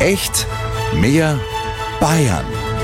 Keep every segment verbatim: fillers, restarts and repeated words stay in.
Echt? Mehr Bayern.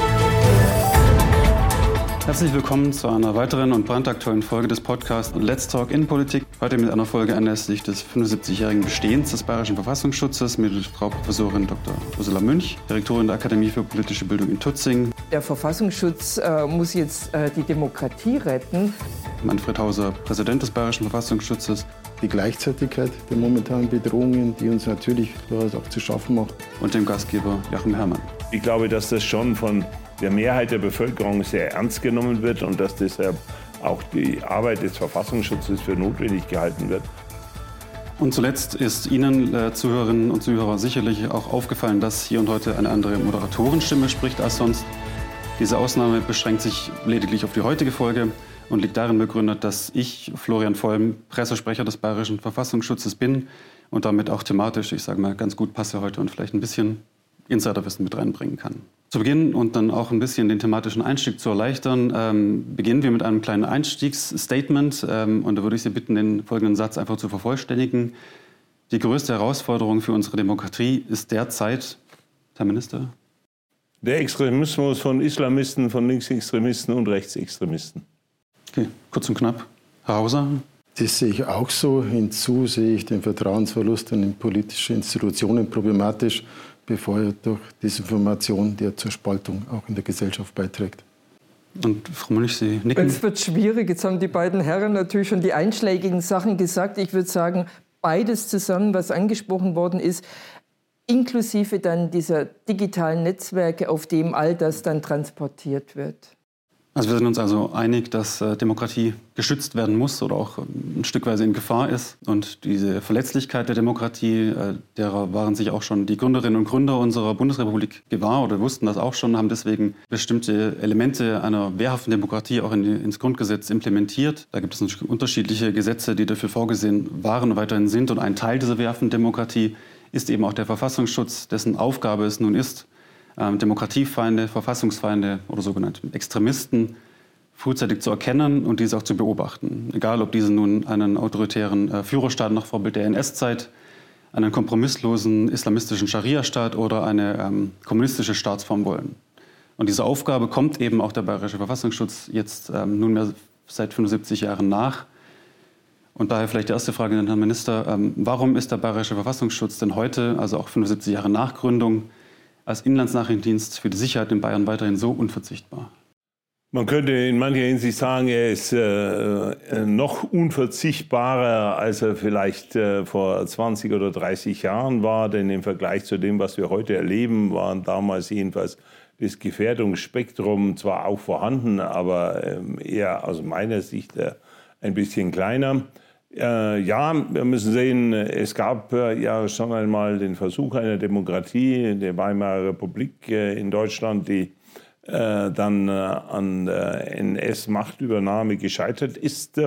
Herzlich willkommen zu einer weiteren und brandaktuellen Folge des Podcasts Let's Talk Innenpolitik. Heute mit einer Folge anlässlich des fünfundsiebzigjährigen Bestehens des Bayerischen Verfassungsschutzes mit Frau Professorin Doktor Ursula Münch, Direktorin der Akademie für politische Bildung in Tutzing. Der Verfassungsschutz äh, muss jetzt äh, die Demokratie retten. Manfred Hauser, Präsident des Bayerischen Verfassungsschutzes. Die Gleichzeitigkeit der momentanen Bedrohungen, die uns natürlich auch zu schaffen macht. Und dem Gastgeber Joachim Herrmann. Ich glaube, dass das schon von der Mehrheit der Bevölkerung sehr ernst genommen wird und dass deshalb auch die Arbeit des Verfassungsschutzes für notwendig gehalten wird. Und zuletzt ist Ihnen, äh, Zuhörerinnen und Zuhörer, sicherlich auch aufgefallen, dass hier und heute eine andere Moderatorenstimme spricht als sonst. Diese Ausnahme beschränkt sich lediglich auf die heutige Folge und liegt darin begründet, dass ich, Florian Vollm, Pressesprecher des Bayerischen Verfassungsschutzes bin und damit auch thematisch, ich sage mal, ganz gut passe heute und vielleicht ein bisschen Insiderwissen mit reinbringen kann. Zu Beginn und dann auch ein bisschen den thematischen Einstieg zu erleichtern, ähm, beginnen wir mit einem kleinen Einstiegsstatement. Ähm, und da würde ich Sie bitten, den folgenden Satz einfach zu vervollständigen. Die größte Herausforderung für unsere Demokratie ist derzeit, Herr Minister? Der Extremismus von Islamisten, von Linksextremisten und Rechtsextremisten. Okay, kurz und knapp. Herr Hauser? Das sehe ich auch so. Hinzu sehe ich den Vertrauensverlust in politische Institutionen problematisch, bevor er durch Desinformation, der zur Spaltung auch in der Gesellschaft beiträgt. Und Frau Münch, Sie nicken? Es wird schwierig. Jetzt haben die beiden Herren natürlich schon die einschlägigen Sachen gesagt. Ich würde sagen, beides zusammen, was angesprochen worden ist, inklusive dann dieser digitalen Netzwerke, auf dem all das dann transportiert wird. Also wir sind uns also einig, dass äh, Demokratie geschützt werden muss oder auch ein Stückweise in Gefahr ist. Und diese Verletzlichkeit der Demokratie, äh, derer waren sich auch schon die Gründerinnen und Gründer unserer Bundesrepublik gewahr oder wussten das auch schon, haben deswegen bestimmte Elemente einer wehrhaften Demokratie auch in die, ins Grundgesetz implementiert. Da gibt es natürlich unterschiedliche Gesetze, die dafür vorgesehen waren und weiterhin sind. Und ein Teil dieser wehrhaften Demokratie ist eben auch der Verfassungsschutz, dessen Aufgabe es nun ist, Demokratiefeinde, Verfassungsfeinde oder sogenannte Extremisten frühzeitig zu erkennen und diese auch zu beobachten. Egal, ob diese nun einen autoritären äh, Führerstaat nach Vorbild der N S-Zeit, einen kompromisslosen islamistischen Scharia-Staat oder eine ähm, kommunistische Staatsform wollen. Und diese Aufgabe kommt eben auch der Bayerische Verfassungsschutz jetzt ähm, nunmehr seit fünfundsiebzig Jahren nach. Und daher vielleicht die erste Frage an den Herrn Minister. Ähm, warum ist der Bayerische Verfassungsschutz denn heute, also auch fünfundsiebzig Jahre nach Gründung, als Inlandsnachrichtendienst für die Sicherheit in Bayern weiterhin so unverzichtbar? Man könnte in mancher Hinsicht sagen, er ist äh, noch unverzichtbarer, als er vielleicht äh, vor zwanzig oder dreißig Jahren war. Denn im Vergleich zu dem, was wir heute erleben, waren damals jedenfalls das Gefährdungsspektrum zwar auch vorhanden, aber äh, eher aus meiner Sicht äh, ein bisschen kleiner. Äh, ja, wir müssen sehen, es gab äh, ja schon einmal den Versuch einer Demokratie, der Weimarer Republik äh, in Deutschland, die äh, dann äh, an der N S-Machtübernahme gescheitert ist.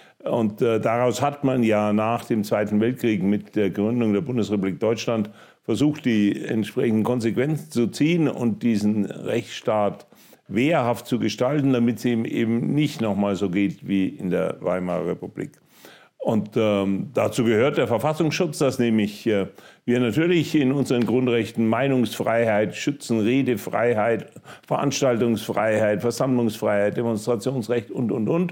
Und äh, daraus hat man ja nach dem Zweiten Weltkrieg mit der Gründung der Bundesrepublik Deutschland versucht, die entsprechenden Konsequenzen zu ziehen und diesen Rechtsstaat wehrhaft zu gestalten, damit es ihm eben nicht nochmal so geht wie in der Weimarer Republik. Und ähm, dazu gehört der Verfassungsschutz, dass nämlich äh, wir natürlich in unseren Grundrechten Meinungsfreiheit schützen, Redefreiheit, Veranstaltungsfreiheit, Versammlungsfreiheit, Demonstrationsrecht und, und, und.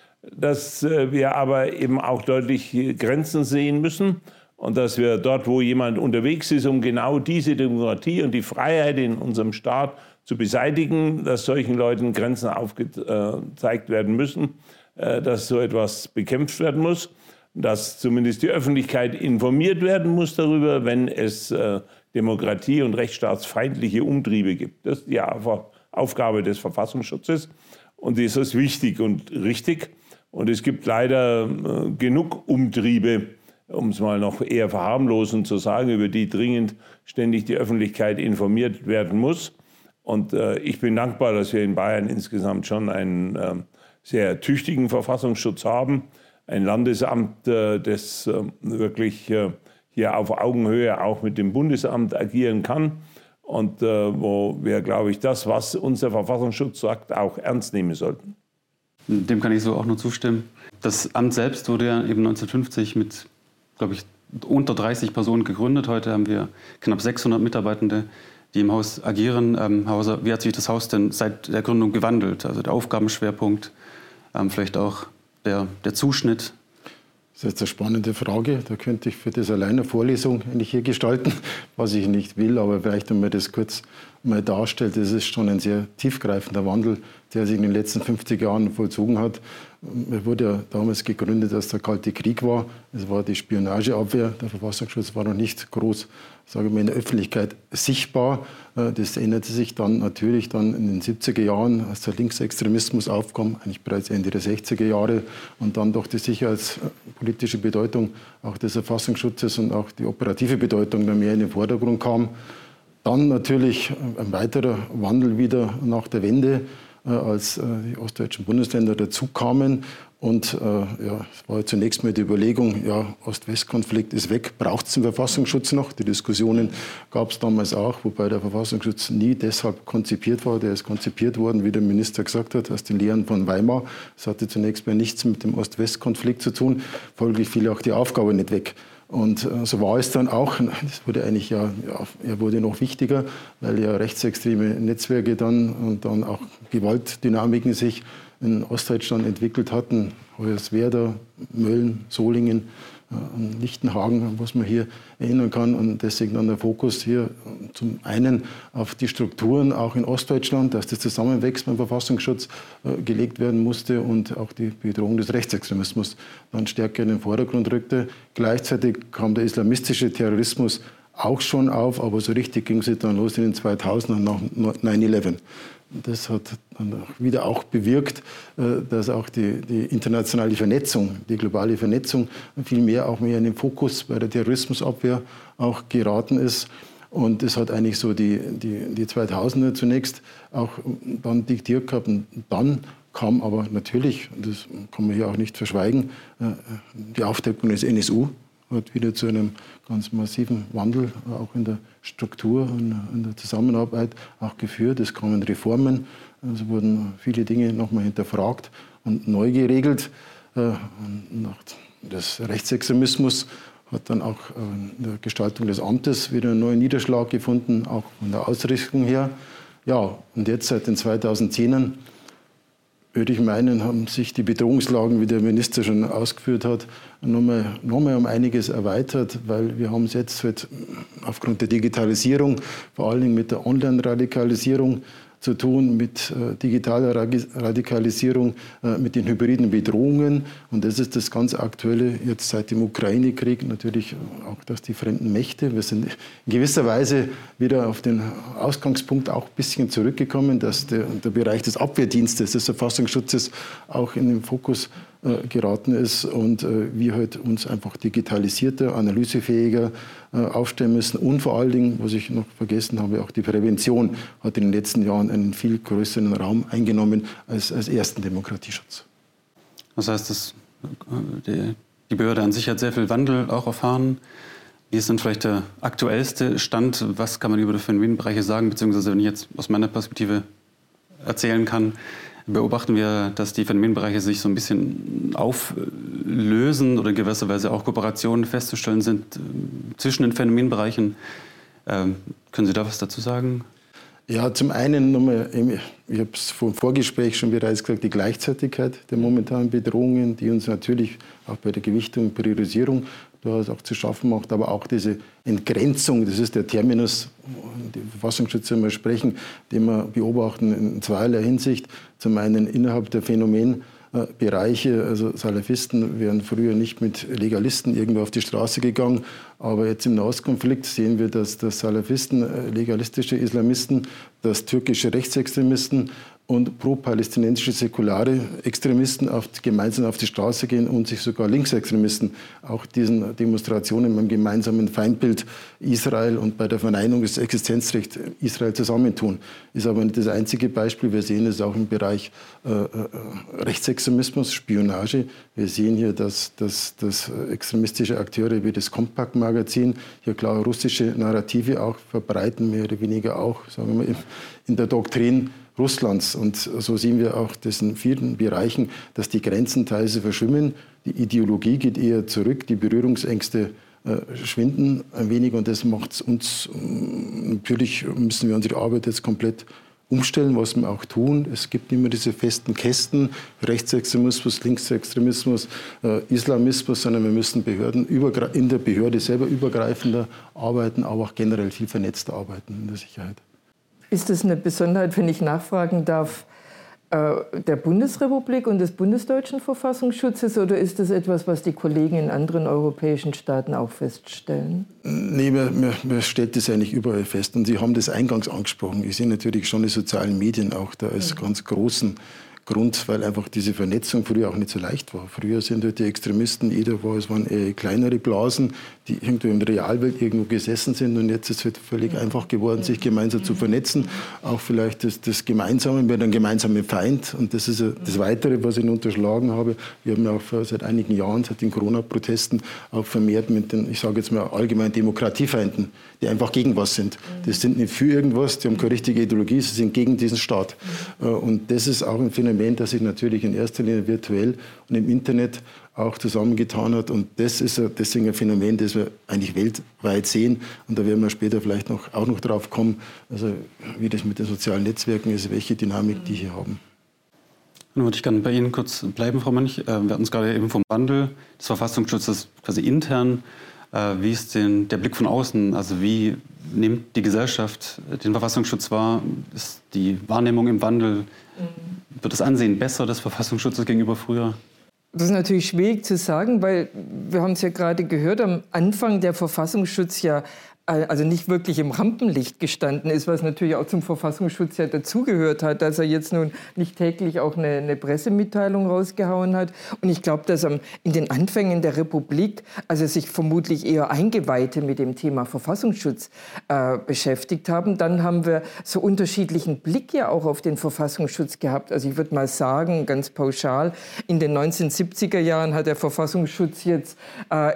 Dass äh, wir aber eben auch deutlich Grenzen sehen müssen und dass wir dort, wo jemand unterwegs ist, um genau diese Demokratie und die Freiheit in unserem Staat zu beseitigen, dass solchen Leuten Grenzen aufgezeigt werden müssen, dass so etwas bekämpft werden muss, dass zumindest die Öffentlichkeit informiert werden muss darüber, wenn es äh, Demokratie- und rechtsstaatsfeindliche Umtriebe gibt. Das ist die Aufgabe des Verfassungsschutzes und das ist wichtig und richtig. Und es gibt leider äh, genug Umtriebe, um es mal noch eher verharmlosend zu sagen, über die dringend ständig die Öffentlichkeit informiert werden muss. Und äh, ich bin dankbar, dass wir in Bayern insgesamt schon einen äh, sehr tüchtigen Verfassungsschutz haben. Ein Landesamt, äh, das äh, wirklich äh, hier auf Augenhöhe auch mit dem Bundesamt agieren kann. Und äh, wo wir, glaube ich, das, was unser Verfassungsschutz sagt, auch ernst nehmen sollten. Dem kann ich so auch nur zustimmen. Das Amt selbst wurde ja eben neunzehnhundertfünfzig mit, glaube ich, unter dreißig Personen gegründet. Heute haben wir knapp sechshundert Mitarbeitende, die im Haus agieren. Ähm, Hauser, wie hat sich das Haus denn seit der Gründung gewandelt? Also der Aufgabenschwerpunkt, ähm, vielleicht auch der, der Zuschnitt? Das ist jetzt eine spannende Frage. Da könnte ich für das alleine eine Vorlesung eigentlich hier gestalten, was ich nicht will. Aber vielleicht, wenn man das kurz mal darstellt, das ist schon ein sehr tiefgreifender Wandel, der sich in den letzten fünfzig Jahren vollzogen hat. Er wurde ja damals gegründet, als der Kalte Krieg war. Es war die Spionageabwehr. Der Verfassungsschutz war noch nicht groß, sage ich mal, in der Öffentlichkeit sichtbar. Das änderte sich dann natürlich dann in den siebziger Jahren, als der Linksextremismus aufkam, eigentlich bereits Ende der sechziger Jahre. Und dann doch die sicherheitspolitische Bedeutung auch des Verfassungsschutzes und auch die operative Bedeutung mehr in den Vordergrund kam. Dann natürlich ein weiterer Wandel wieder nach der Wende, als die ostdeutschen Bundesländer dazukamen. Und äh, ja, es war zunächst mal die Überlegung, ja, Ost-West-Konflikt ist weg, braucht es den Verfassungsschutz noch? Die Diskussionen gab es damals auch, wobei der Verfassungsschutz nie deshalb konzipiert war. Der ist konzipiert worden, wie der Minister gesagt hat, aus den Lehren von Weimar. Das hatte zunächst mal nichts mit dem Ost-West-Konflikt zu tun, folglich fiel auch die Aufgabe nicht weg. Und äh, so war es dann auch. Das wurde eigentlich ja, ja, er wurde noch wichtiger, weil ja rechtsextreme Netzwerke dann und dann auch Gewaltdynamiken sich in Ostdeutschland entwickelt hatten. Hoyerswerda, Mölln, Solingen, äh, Lichtenhagen, was man hier erinnern kann. Und deswegen dann der Fokus hier zum einen auf die Strukturen auch in Ostdeutschland, dass das zusammenwächst mit dem Verfassungsschutz äh, gelegt werden musste und auch die Bedrohung des Rechtsextremismus dann stärker in den Vordergrund rückte. Gleichzeitig kam der islamistische Terrorismus auch schon auf, aber so richtig ging es dann los in den zweitausendern nach neun elf. Das hat dann wieder auch bewirkt, dass auch die, die internationale Vernetzung, die globale Vernetzung viel mehr auch mehr in den Fokus bei der Terrorismusabwehr auch geraten ist. Und das hat eigentlich so die, die, die zweitausender zunächst auch dann diktiert gehabt. Und dann kam aber natürlich, das kann man hier auch nicht verschweigen, die Aufdeckung des N S U. Hat wieder zu einem ganz massiven Wandel auch in der Struktur und in der Zusammenarbeit auch geführt. Es kamen Reformen, es wurden viele Dinge nochmal hinterfragt und neu geregelt. Das Rechtsextremismus hat dann auch in der Gestaltung des Amtes wieder einen neuen Niederschlag gefunden, auch von der Ausrichtung her. Ja, und jetzt seit den zweitausendzehnern würde ich meinen, haben sich die Bedrohungslagen, wie der Minister schon ausgeführt hat, nochmal noch mal um einiges erweitert, weil wir haben es jetzt halt aufgrund der Digitalisierung, vor allen Dingen mit der Online-Radikalisierung zu tun, mit äh, digitaler Radikalisierung, äh, mit den hybriden Bedrohungen. Und das ist das ganz Aktuelle jetzt seit dem Ukraine-Krieg, natürlich auch, dass die fremden Mächte, wir sind in gewisser Weise wieder auf den Ausgangspunkt auch ein bisschen zurückgekommen, dass der, der Bereich des Abwehrdienstes, des Verfassungsschutzes auch in den Fokus äh, geraten ist und äh, wir halt uns einfach digitalisierter, analysefähiger äh, aufstellen müssen. Und vor allen Dingen, was ich noch vergessen habe, auch die Prävention hat in den letzten Jahren einen viel größeren Raum eingenommen als, als ersten Demokratieschutz. Das heißt, das, die, die Behörde an sich hat sehr viel Wandel auch erfahren. Wie ist denn vielleicht der aktuellste Stand? Was kann man über die Phänomenbereiche sagen? Beziehungsweise, wenn ich jetzt aus meiner Perspektive erzählen kann, beobachten wir, dass die Phänomenbereiche sich so ein bisschen auflösen oder in gewisser Weise auch Kooperationen festzustellen sind zwischen den Phänomenbereichen. Ähm, können Sie da was dazu sagen? Ja, zum einen nochmal, ich habe es vor dem Vorgespräch schon bereits gesagt, die Gleichzeitigkeit der momentanen Bedrohungen, die uns natürlich auch bei der Gewichtung und Priorisierung durchaus auch zu schaffen macht, aber auch diese Entgrenzung, das ist der Terminus, die Verfassungsschützer immer sprechen, den wir beobachten in zweierlei Hinsicht. Zum einen innerhalb der Phänomenbereiche, also Salafisten wären früher nicht mit Legalisten irgendwo auf die Straße gegangen, aber jetzt im Nahostkonflikt sehen wir, dass, dass Salafisten, legalistische Islamisten, dass türkische Rechtsextremisten und pro-palästinensische säkulare Extremisten auf, gemeinsam auf die Straße gehen und sich sogar Linksextremisten auch diesen Demonstrationen beim gemeinsamen Feindbild Israel und bei der Verneinung des Existenzrechts Israel zusammentun. Ist aber nicht das einzige Beispiel. Wir sehen es auch im Bereich äh, Rechtsextremismus, Spionage. Wir sehen hier, dass, dass, dass extremistische Akteure wie das Compact-Magazin hier klar russische Narrative auch verbreiten, mehr oder weniger auch, sagen wir mal, in der Doktrin Russlands. Und so sehen wir auch in vielen Bereichen, dass die Grenzen teilweise verschwimmen. Die Ideologie geht eher zurück, die Berührungsängste äh, schwinden ein wenig und das macht es uns, äh, natürlich müssen wir unsere Arbeit jetzt komplett umstellen, was wir auch tun. Es gibt immer diese festen Kästen, Rechtsextremismus, Linksextremismus, äh, Islamismus, sondern wir müssen Behörden in der Behörde selber übergreifender arbeiten, aber auch generell viel vernetzter arbeiten in der Sicherheit. Ist das eine Besonderheit, wenn ich nachfragen darf, der Bundesrepublik und des bundesdeutschen Verfassungsschutzes, oder ist das etwas, was die Kollegen in anderen europäischen Staaten auch feststellen? Nee, man, man, man stellt das eigentlich überall fest. Und Sie haben das eingangs angesprochen. Ich sehe natürlich schon die sozialen Medien auch da als mhm. ganz großen Grund, weil einfach diese Vernetzung früher auch nicht so leicht war. Früher sind halt die Extremisten, jeder war, es waren eher kleinere Blasen, die irgendwo in der Realwelt irgendwo gesessen sind, und jetzt ist es halt völlig ja. einfach geworden, sich gemeinsam zu vernetzen. Auch vielleicht das, das Gemeinsame mit einem gemeinsamen Feind, und das ist das Weitere, was ich unterschlagen habe. Wir haben ja auch seit einigen Jahren, seit den Corona-Protesten, auch vermehrt mit den, ich sage jetzt mal allgemein Demokratiefeinden, die einfach gegen was sind. Das sind nicht für irgendwas, die haben keine richtige Ideologie, sie sind gegen diesen Staat. Und das ist auch ein Phänomen, das sich natürlich in erster Linie virtuell und im Internet auch zusammengetan hat. Und das ist deswegen ein Phänomen, das wir eigentlich weltweit sehen. Und da werden wir später vielleicht noch, auch noch drauf kommen, also wie das mit den sozialen Netzwerken ist, welche Dynamik die hier haben. Nun würde ich gerne bei Ihnen kurz bleiben, Frau Mönch. Wir hatten es gerade eben vom Wandel des Verfassungsschutzes quasi intern. Wie ist denn der Blick von außen? Also wie nimmt die Gesellschaft den Verfassungsschutz wahr? Ist die Wahrnehmung im Wandel, wird das Ansehen besser des Verfassungsschutzes gegenüber früher? Das ist natürlich schwierig zu sagen, weil wir haben es ja gerade gehört, am Anfang der Verfassungsschutz ja also nicht wirklich im Rampenlicht gestanden ist, was natürlich auch zum Verfassungsschutz ja dazugehört hat, dass er jetzt nun nicht täglich auch eine, eine Pressemitteilung rausgehauen hat. Und ich glaube, dass am, in den Anfängen der Republik, also sich vermutlich eher Eingeweihte mit dem Thema Verfassungsschutz äh, beschäftigt haben. Dann haben wir so unterschiedlichen Blick ja auch auf den Verfassungsschutz gehabt. Also ich würde mal sagen, ganz pauschal, in den neunzehnhundertsiebziger Jahren hat der Verfassungsschutz jetzt äh,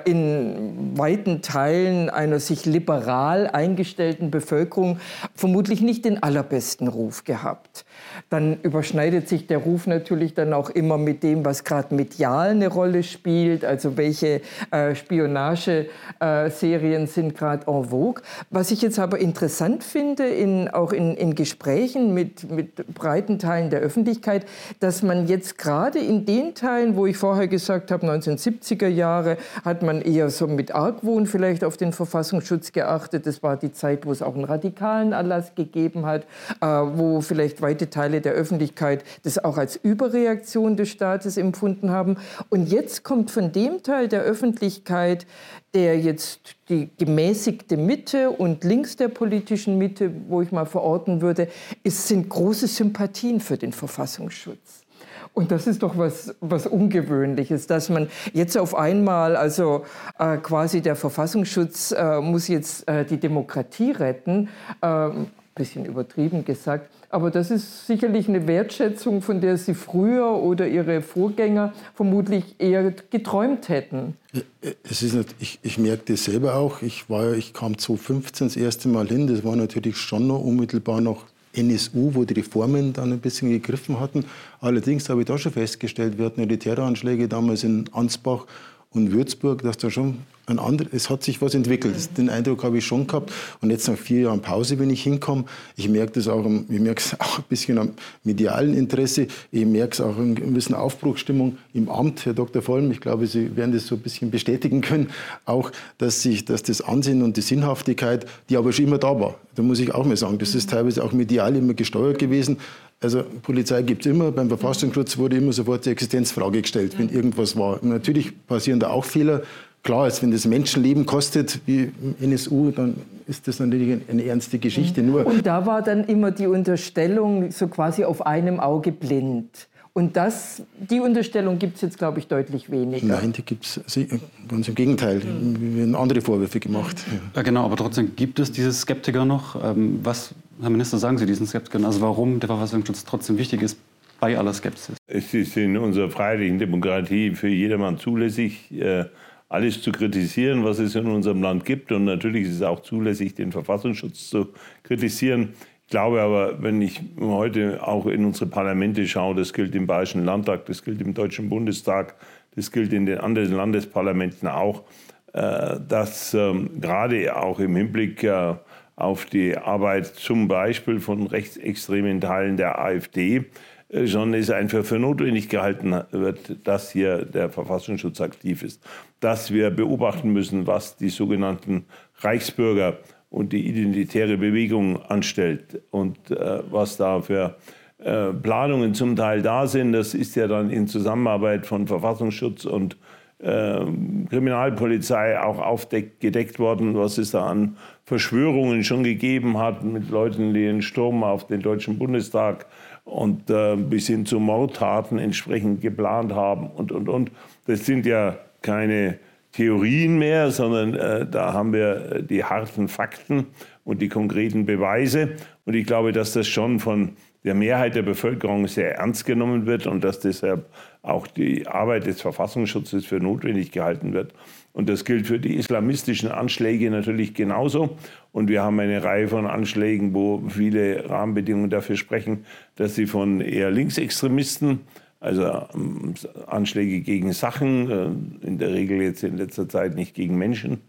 in weiten Teilen einer sich liberalen eingestellten Bevölkerung vermutlich nicht den allerbesten Ruf gehabt. Dann überschneidet sich der Ruf natürlich dann auch immer mit dem, was gerade medial eine Rolle spielt, also welche äh, Spionageserien äh, sind gerade en vogue. Was ich jetzt aber interessant finde, in, auch in, in Gesprächen mit, mit breiten Teilen der Öffentlichkeit, dass man jetzt gerade in den Teilen, wo ich vorher gesagt habe, neunzehnhundertsiebziger Jahre, hat man eher so mit Argwohn vielleicht auf den Verfassungsschutz geachtet. Das war die Zeit, wo es auch einen radikalen Erlass gegeben hat, äh, wo vielleicht weite Teile der Öffentlichkeit das auch als Überreaktion des Staates empfunden haben. Und jetzt kommt von dem Teil der Öffentlichkeit, der jetzt die gemäßigte Mitte und links der politischen Mitte, wo ich mal verorten würde, es sind große Sympathien für den Verfassungsschutz. Und das ist doch was, was Ungewöhnliches, dass man jetzt auf einmal, also äh, quasi der Verfassungsschutz äh, muss jetzt äh, die Demokratie retten, äh, bisschen übertrieben gesagt, aber das ist sicherlich eine Wertschätzung, von der Sie früher oder Ihre Vorgänger vermutlich eher geträumt hätten. Es ist nicht, ich, ich merke das selber auch. Ich, war, ich kam zweitausendfünfzehn das erste Mal hin. Das war natürlich schon noch unmittelbar nach N S U, wo die Reformen dann ein bisschen gegriffen hatten. Allerdings habe ich da schon festgestellt, wir hatten ja die Terroranschläge damals in Ansbach und Würzburg, dass da schon ein anderes, es hat sich was entwickelt. Den Eindruck habe ich schon gehabt. Und jetzt nach vier Jahren Pause, wenn ich hinkomme, ich merke das auch, ich merke es auch ein bisschen am medialen Interesse. Ich merke es auch in einer gewissen Aufbruchsstimmung im Amt, Herr Doktor Vollm. Ich glaube, Sie werden das so ein bisschen bestätigen können. Auch, dass sich, dass das Ansehen und die Sinnhaftigkeit, die aber schon immer da war. Da muss ich auch mal sagen, das ist teilweise auch medial immer gesteuert gewesen. Also Polizei gibt es immer, beim Verfassungsschutz wurde immer sofort die Existenzfrage gestellt, wenn irgendwas war. Und natürlich passieren da auch Fehler. Klar, als wenn das Menschenleben kostet, wie im N S U, dann ist das natürlich eine ernste Geschichte. Nur und da war dann immer die Unterstellung so quasi auf einem Auge blind. Und das, die Unterstellung gibt es jetzt, glaube ich, deutlich weniger. Nein, die gibt es ganz im Gegenteil. Mhm. Wir haben andere Vorwürfe gemacht. Ja, genau, aber trotzdem gibt es diese Skeptiker noch. Was, Herr Minister, sagen Sie diesen Skeptikern? Also warum der Verfassungsschutz trotzdem wichtig ist bei aller Skepsis? Es ist in unserer freiheitlichen Demokratie für jedermann zulässig, alles zu kritisieren, was es in unserem Land gibt. Und natürlich ist es auch zulässig, den Verfassungsschutz zu kritisieren. Ich glaube aber, wenn ich heute auch in unsere Parlamente schaue, das gilt im Bayerischen Landtag, das gilt im Deutschen Bundestag, das gilt in den anderen Landesparlamenten auch, dass gerade auch im Hinblick auf die Arbeit zum Beispiel von rechtsextremen Teilen der AfD schon es einfach für notwendig gehalten wird, dass hier der Verfassungsschutz aktiv ist. Dass wir beobachten müssen, was die sogenannten Reichsbürger und die identitäre Bewegung anstellt und äh, was da für äh, Planungen zum Teil da sind. Das ist ja dann in Zusammenarbeit von Verfassungsschutz und äh, Kriminalpolizei auch aufgedeckt worden, was es da an Verschwörungen schon gegeben hat mit Leuten, die einen Sturm auf den Deutschen Bundestag und äh, bis hin zu Mordtaten entsprechend geplant haben und, und, und. Das sind ja keine Theorien mehr, sondern äh, da haben wir die harten Fakten und die konkreten Beweise. Und ich glaube, dass das schon von der Mehrheit der Bevölkerung sehr ernst genommen wird und dass deshalb auch die Arbeit des Verfassungsschutzes für notwendig gehalten wird. Und das gilt für die islamistischen Anschläge natürlich genauso. Und wir haben eine Reihe von Anschlägen, wo viele Rahmenbedingungen dafür sprechen, dass sie von eher Linksextremisten, also Anschläge gegen Sachen, in der Regel jetzt in letzter Zeit nicht gegen Menschen,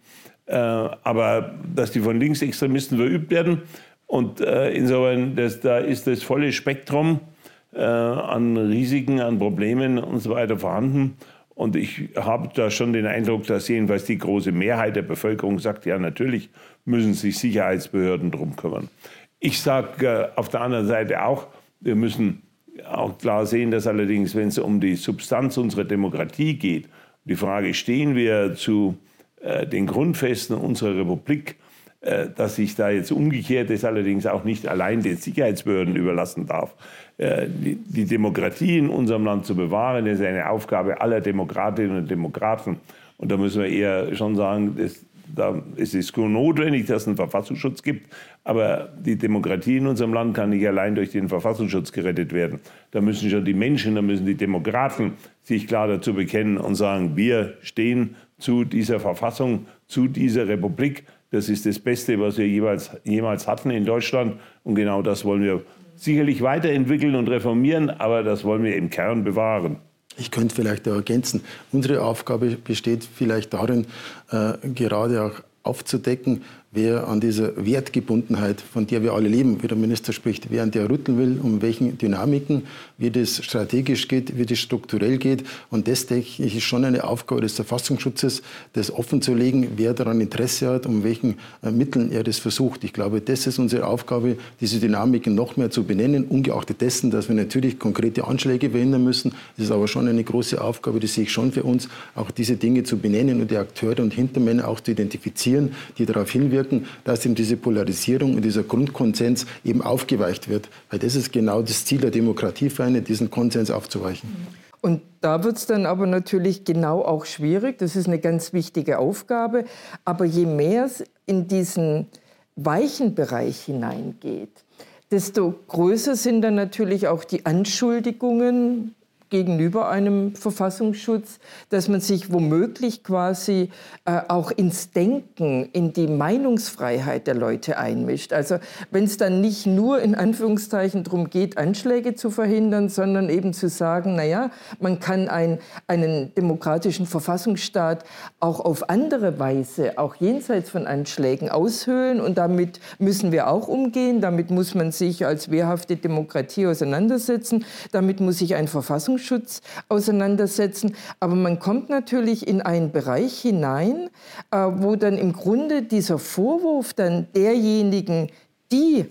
aber dass die von Linksextremisten verübt werden. Und insofern, das, da ist das volle Spektrum an Risiken, an Problemen und so weiter vorhanden. Und ich habe da schon den Eindruck, dass jedenfalls die große Mehrheit der Bevölkerung sagt, ja, natürlich müssen sich Sicherheitsbehörden drum kümmern. Ich sage äh, auf der anderen Seite auch, wir müssen auch klar sehen, dass allerdings, wenn es um die Substanz unserer Demokratie geht, die Frage, stehen wir zu äh, den Grundfesten unserer Republik, äh, dass sich da jetzt umgekehrt ist, allerdings auch nicht allein den Sicherheitsbehörden überlassen darf. Die, die Demokratie in unserem Land zu bewahren, ist eine Aufgabe aller Demokratinnen und Demokraten. Und da müssen wir eher schon sagen, es, da, es ist notwendig, dass es einen Verfassungsschutz gibt. Aber die Demokratie in unserem Land kann nicht allein durch den Verfassungsschutz gerettet werden. Da müssen schon die Menschen, da müssen die Demokraten sich klar dazu bekennen und sagen, wir stehen zu dieser Verfassung, zu dieser Republik. Das ist das Beste, was wir jeweils, jemals hatten in Deutschland. Und genau das wollen wir sicherlich weiterentwickeln und reformieren, aber das wollen wir im Kern bewahren. Ich könnte vielleicht auch ergänzen, unsere Aufgabe besteht vielleicht darin, äh, gerade auch aufzudecken, wer an dieser Wertgebundenheit, von der wir alle leben, wie der Minister spricht, wer an der rütteln will, um welchen Dynamiken, wie das strategisch geht, wie das strukturell geht. Und das, denke ich, ist schon eine Aufgabe des Verfassungsschutzes, das offenzulegen, wer daran Interesse hat, um welchen äh, Mitteln er das versucht. Ich glaube, das ist unsere Aufgabe, diese Dynamiken noch mehr zu benennen, ungeachtet dessen, dass wir natürlich konkrete Anschläge verhindern müssen. Das ist aber schon eine große Aufgabe, die sehe ich schon für uns, auch diese Dinge zu benennen und die Akteure und Hintermänner auch zu identifizieren, die darauf hinwirken, dass eben diese Polarisierung und dieser Grundkonsens eben aufgeweicht wird. Weil das ist genau das Ziel der Demokratievereine, diesen Konsens aufzuweichen. Und da wird es dann aber natürlich genau auch schwierig. Das ist eine ganz wichtige Aufgabe. Aber je mehr es in diesen weichen Bereich hineingeht, desto größer sind dann natürlich auch die Anschuldigungen gegenüber einem Verfassungsschutz, dass man sich womöglich quasi äh, auch ins Denken, in die Meinungsfreiheit der Leute einmischt. Also wenn es dann nicht nur in Anführungszeichen darum geht, Anschläge zu verhindern, sondern eben zu sagen, naja, man kann ein, einen demokratischen Verfassungsstaat auch auf andere Weise, auch jenseits von Anschlägen aushöhlen und damit müssen wir auch umgehen, damit muss man sich als wehrhafte Demokratie auseinandersetzen, damit muss sich ein Verfassungsschutz Schutz auseinandersetzen. Aber man kommt natürlich in einen Bereich hinein, wo dann im Grunde dieser Vorwurf dann derjenigen, die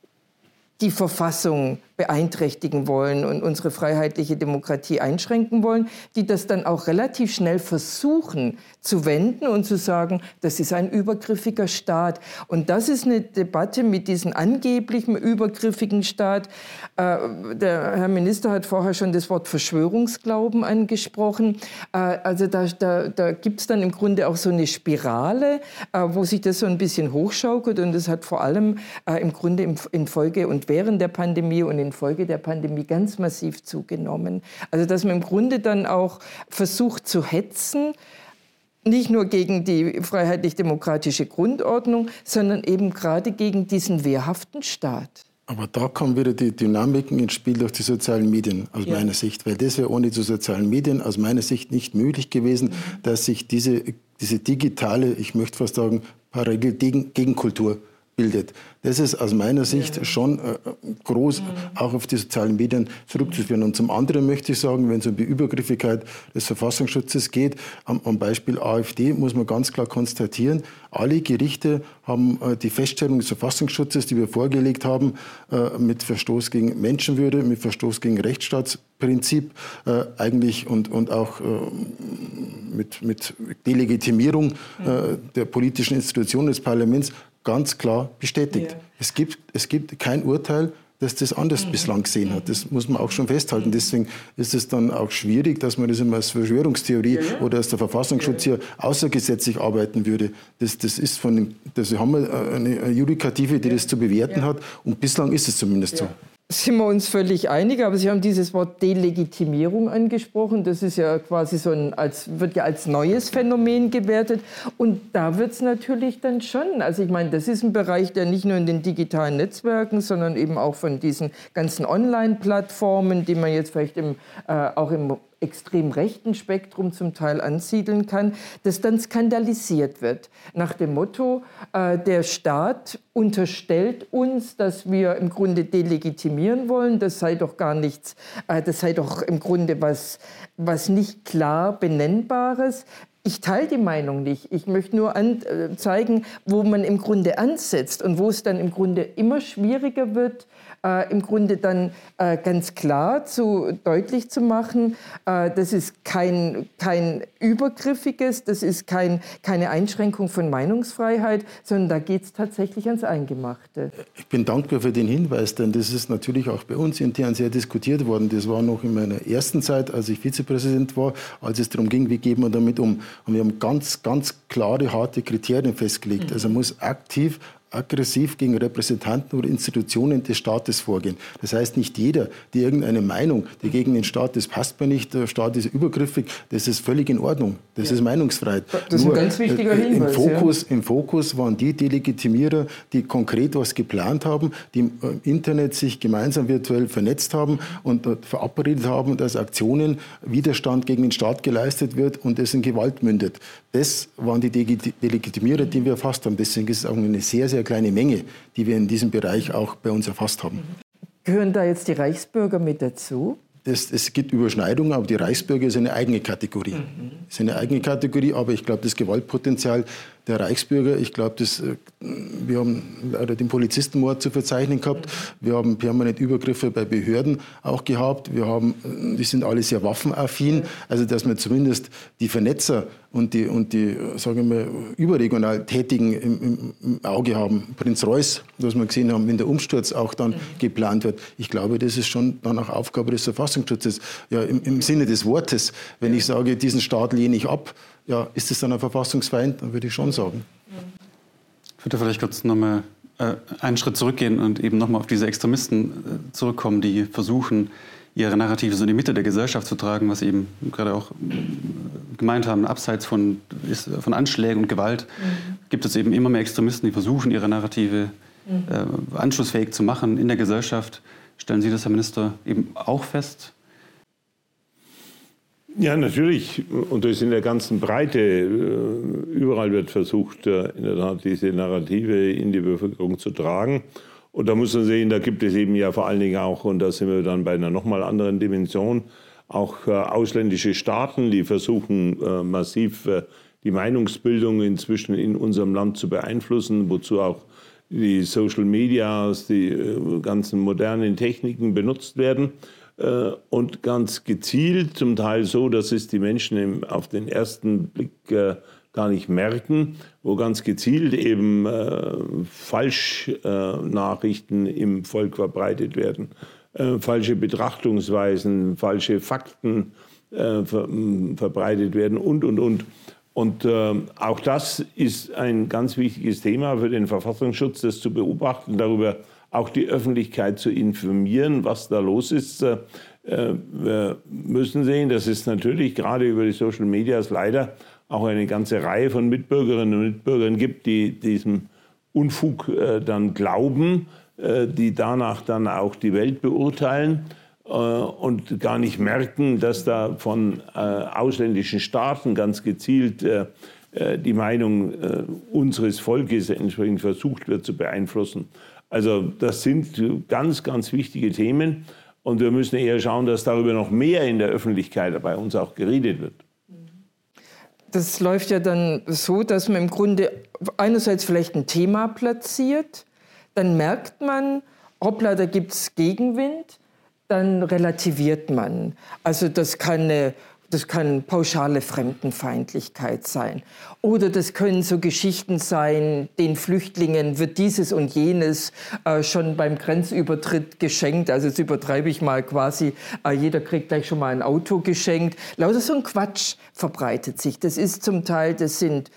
die Verfassung beeinträchtigen wollen und unsere freiheitliche Demokratie einschränken wollen, die das dann auch relativ schnell versuchen zu wenden und zu sagen, das ist ein übergriffiger Staat. Und das ist eine Debatte mit diesem angeblichen übergriffigen Staat. Äh, der Herr Minister hat vorher schon das Wort Verschwörungsglauben angesprochen. Äh, also da, da, da gibt es dann im Grunde auch so eine Spirale, äh, wo sich das so ein bisschen hochschaukelt. Und das hat vor allem äh, im Grunde in, in Folge und während der Pandemie und in Folge der Pandemie ganz massiv zugenommen. Also dass man im Grunde dann auch versucht zu hetzen, nicht nur gegen die freiheitlich-demokratische Grundordnung, sondern eben gerade gegen diesen wehrhaften Staat. Aber da kommen wieder die Dynamiken ins Spiel durch die sozialen Medien, aus ja. meiner Sicht. Weil das wäre ohne die sozialen Medien aus meiner Sicht nicht möglich gewesen, mhm. dass sich diese diese digitale, ich möchte fast sagen, Parallel-Gegenkultur bildet. Das ist aus meiner Sicht schon äh, groß, auch auf die sozialen Medien zurückzuführen. Und zum anderen möchte ich sagen, wenn es um die Übergriffigkeit des Verfassungsschutzes geht, am, am Beispiel AfD muss man ganz klar konstatieren, alle Gerichte haben äh, die Feststellung des Verfassungsschutzes, die wir vorgelegt haben, äh, mit Verstoß gegen Menschenwürde, mit Verstoß gegen Rechtsstaatsprinzip äh, eigentlich und, und auch äh, mit, mit Delegitimierung äh, der politischen Institutionen des Parlaments ganz klar bestätigt. Ja. Es gibt, es gibt kein Urteil, das das anders mhm. bislang gesehen hat. Das muss man auch schon festhalten. Deswegen ist es dann auch schwierig, dass man das immer als Verschwörungstheorie ja, ja. oder als der Verfassungsschutz ja. hier außergesetzlich arbeiten würde. Das, das ist von dem, das haben wir eine Judikative, die ja. das zu bewerten ja. hat. Und bislang ist es zumindest ja. so. Sind wir uns völlig einig, aber Sie haben dieses Wort Delegitimierung angesprochen. Das ist ja quasi so ein, als, wird ja als neues Phänomen gewertet. Und da wird es natürlich dann schon, also ich meine, das ist ein Bereich, der nicht nur in den digitalen Netzwerken, sondern eben auch von diesen ganzen Online-Plattformen, die man jetzt vielleicht im, äh, auch im extrem rechten Spektrum zum Teil ansiedeln kann, das dann skandalisiert wird. Nach dem Motto, äh, der Staat unterstellt uns, dass wir im Grunde delegitimieren wollen. Das sei doch gar nichts, äh, das sei doch im Grunde was, was nicht klar Benennbares. Ich teile die Meinung nicht. Ich möchte nur an, äh, zeigen, wo man im Grunde ansetzt und wo es dann im Grunde immer schwieriger wird, äh, im Grunde dann äh, ganz klar zu, deutlich zu machen, äh, das ist kein, kein übergriffiges, das ist kein, keine Einschränkung von Meinungsfreiheit, sondern da geht es tatsächlich ans Eingemachte. Ich bin dankbar für den Hinweis, denn das ist natürlich auch bei uns intern sehr diskutiert worden. Das war noch in meiner ersten Zeit, als ich Vizepräsident war, als es darum ging, wie gehen wir damit um. Und wir haben ganz, ganz klare, harte Kriterien festgelegt. Also muss aktiv, aggressiv gegen Repräsentanten oder Institutionen des Staates vorgehen. Das heißt, nicht jeder, der irgendeine Meinung, die gegen den Staat, das passt mir nicht, der Staat ist übergriffig, das ist völlig in Ordnung. Das ja. ist Meinungsfreiheit. Das ist Nur, ein ganz wichtiger Hinweis. Im Fokus, ja. Im Fokus waren die Delegitimierer, die konkret was geplant haben, die im Internet sich gemeinsam virtuell vernetzt haben und verabredet haben, dass Aktionen, Widerstand gegen den Staat geleistet wird und es in Gewalt mündet. Das waren die Delegitimierer, die wir erfasst haben. Deswegen ist es auch eine sehr, sehr kleine Menge, die wir in diesem Bereich auch bei uns erfasst haben. Gehören da jetzt die Reichsbürger mit dazu? Das, es gibt Überschneidungen, aber die Reichsbürger ist eine eigene Kategorie. Mhm. ist eine eigene Kategorie, aber ich glaube, das Gewaltpotenzial der Reichsbürger, ich glaube, das, wir haben leider den Polizistenmord zu verzeichnen gehabt, wir haben permanent Übergriffe bei Behörden auch gehabt, wir haben, die sind alle sehr waffenaffin, also dass man zumindest die Vernetzer und die, und die sagen wir, überregional Tätigen im, im, im Auge haben. Prinz Reuß, was wir gesehen haben, wenn der Umsturz auch dann mhm. geplant wird. Ich glaube, das ist schon dann auch Aufgabe des Verfassungsschutzes. Ja, im, im Sinne des Wortes, wenn ich sage, diesen Staat lehne ich ab, ja, ist es dann ein Verfassungsfeind? Dann würde ich schon sagen. Ich würde vielleicht kurz noch mal äh, einen Schritt zurückgehen und eben noch mal auf diese Extremisten äh, zurückkommen, die versuchen, ihre Narrative so in die Mitte der Gesellschaft zu tragen, was Sie eben gerade auch gemeint haben, abseits von, ist, von Anschlägen und Gewalt, mhm. gibt es eben immer mehr Extremisten, die versuchen, ihre Narrative mhm. äh, anschlussfähig zu machen in der Gesellschaft. Stellen Sie das, Herr Minister, eben auch fest? Ja, natürlich. Und das in der ganzen Breite. Überall wird versucht, in der Tat diese Narrative in die Bevölkerung zu tragen. Und da muss man sehen, da gibt es eben ja vor allen Dingen auch, und da sind wir dann bei einer nochmal anderen Dimension, auch äh, ausländische Staaten, die versuchen äh, massiv äh, die Meinungsbildung inzwischen in unserem Land zu beeinflussen, wozu auch die Social Media, die äh, ganzen modernen Techniken benutzt werden. Äh, und ganz gezielt, zum Teil so, dass es die Menschen im, auf den ersten Blick äh, gar nicht merken, wo ganz gezielt eben äh, Falschnachrichten äh, im Volk verbreitet werden, äh, falsche Betrachtungsweisen, falsche Fakten äh, ver verbreitet werden und, und, und. Und äh, auch das ist ein ganz wichtiges Thema für den Verfassungsschutz, das zu beobachten, darüber auch die Öffentlichkeit zu informieren, was da los ist. Äh, wir müssen sehen, dass es natürlich gerade über die Social Medias leider auch eine ganze Reihe von Mitbürgerinnen und Mitbürgern gibt, die diesem Unfug äh, dann glauben, äh, die danach dann auch die Welt beurteilen äh, und gar nicht merken, dass da von äh, ausländischen Staaten ganz gezielt äh, äh, die Meinung äh, unseres Volkes entsprechend versucht wird zu beeinflussen. Also das sind ganz, ganz wichtige Themen. Und wir müssen eher schauen, dass darüber noch mehr in der Öffentlichkeit bei uns auch geredet wird. Das läuft ja dann so, dass man im Grunde einerseits vielleicht ein Thema platziert, dann merkt man, hoppla, da gibt es Gegenwind, dann relativiert man. Also das kann eine Das kann pauschale Fremdenfeindlichkeit sein. Oder das können so Geschichten sein, den Flüchtlingen wird dieses und jenes äh, schon beim Grenzübertritt geschenkt. Also jetzt übertreibe ich mal quasi, äh, jeder kriegt gleich schon mal ein Auto geschenkt. Lauter so ein Quatsch verbreitet sich. Das ist zum Teil, das sind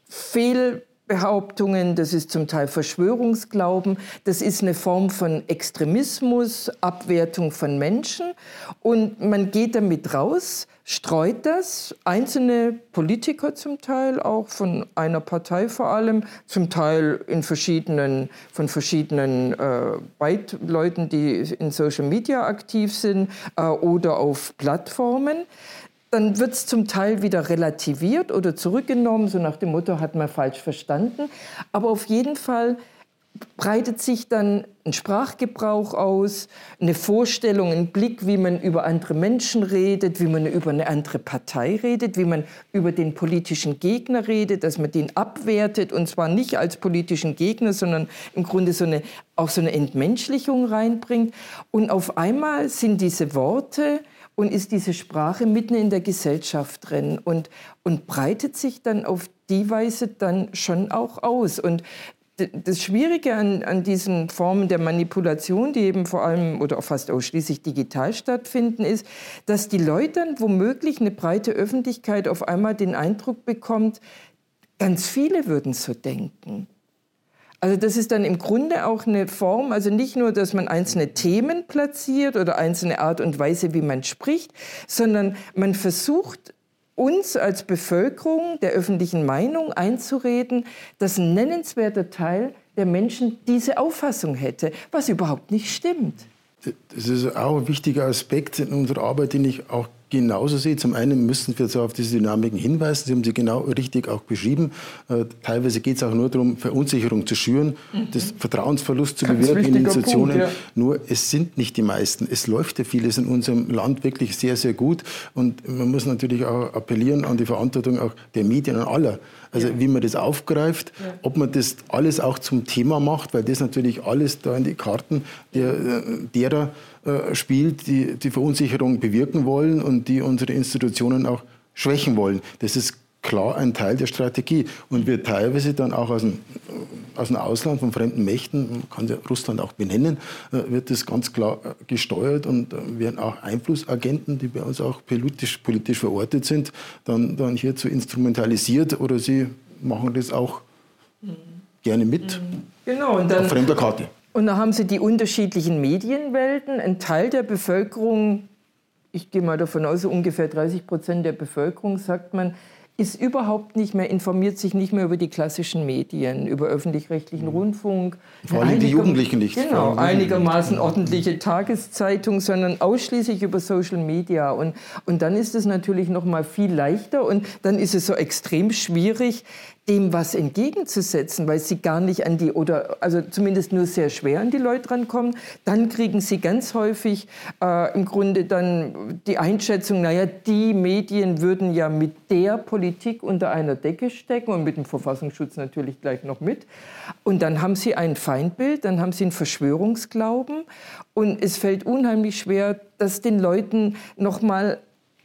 Fehlbehauptungen, das ist zum Teil Verschwörungsglauben, das ist eine Form von Extremismus, Abwertung von Menschen. Und man geht damit raus, streut das, einzelne Politiker zum Teil, auch von einer Partei vor allem, zum Teil in verschiedenen, von verschiedenen äh, Leuten, die in Social Media aktiv sind äh, oder auf Plattformen. Dann wird es zum Teil wieder relativiert oder zurückgenommen, so nach dem Motto, hat man falsch verstanden. Aber auf jeden Fall breitet sich dann ein Sprachgebrauch aus, eine Vorstellung, ein Blick, wie man über andere Menschen redet, wie man über eine andere Partei redet, wie man über den politischen Gegner redet, dass man den abwertet, und zwar nicht als politischen Gegner, sondern im Grunde so eine, auch so eine Entmenschlichung reinbringt. Und auf einmal sind diese Worte und ist diese Sprache mitten in der Gesellschaft drin und, und breitet sich dann auf die Weise dann schon auch aus. Und das Schwierige an, an diesen Formen der Manipulation, die eben vor allem oder fast ausschließlich digital stattfinden, ist, dass die Leute dann womöglich, eine breite Öffentlichkeit, auf einmal den Eindruck bekommt, ganz viele würden so denken. Also das ist dann im Grunde auch eine Form, also nicht nur, dass man einzelne Themen platziert oder einzelne Art und Weise, wie man spricht, sondern man versucht, uns als Bevölkerung der öffentlichen Meinung einzureden, dass ein nennenswerter Teil der Menschen diese Auffassung hätte, was überhaupt nicht stimmt. Das ist auch ein wichtiger Aspekt in unserer Arbeit, den ich auch genauso sehe. Zum einen müssen wir so auf diese Dynamiken hinweisen. Sie haben sie genau richtig auch beschrieben. Äh, teilweise geht es auch nur darum, Verunsicherung zu schüren, mhm. das Vertrauensverlust zu Ganz bewirken in Institutionen. Punkt, ja. Nur es sind nicht die meisten. Es läuft ja vieles in unserem Land wirklich sehr, sehr gut. Und man muss natürlich auch appellieren an die Verantwortung auch der Medien und aller. Also ja. wie man das aufgreift, ja. ob man das alles auch zum Thema macht, weil das natürlich alles da in die Karten der, derer äh, spielt, die die Verunsicherung bewirken wollen und die unsere Institutionen auch schwächen wollen. Das ist klar ein Teil der Strategie und wird teilweise dann auch aus dem, aus dem Ausland von fremden Mächten, man kann ja Russland auch benennen, äh, wird das ganz klar äh, gesteuert und äh, werden auch Einflussagenten, die bei uns auch politisch, politisch verortet sind, dann, dann hierzu instrumentalisiert oder sie machen das auch mhm. gerne mit genau, und dann, auf fremder Karte. Und da haben Sie die unterschiedlichen Medienwelten. Ein Teil der Bevölkerung, ich gehe mal davon aus, so ungefähr dreißig Prozent der Bevölkerung, sagt man, ist überhaupt nicht mehr, informiert sich nicht mehr über die klassischen Medien, über öffentlich-rechtlichen Rundfunk. Vor allem die Jugendlichen nicht. Genau, einigermaßen ordentliche Tageszeitung, sondern ausschließlich über Social Media. Und, und dann ist es natürlich noch mal viel leichter und dann ist es so extrem schwierig, dem was entgegenzusetzen, weil sie gar nicht an die, oder also zumindest nur sehr schwer an die Leute rankommen. Dann kriegen sie ganz häufig äh, im Grunde dann die Einschätzung, naja, die Medien würden ja mit der Politik unter einer Decke stecken und mit dem Verfassungsschutz natürlich gleich noch mit. Und dann haben sie ein Feindbild, dann haben sie einen Verschwörungsglauben und es fällt unheimlich schwer, das den Leuten noch mal,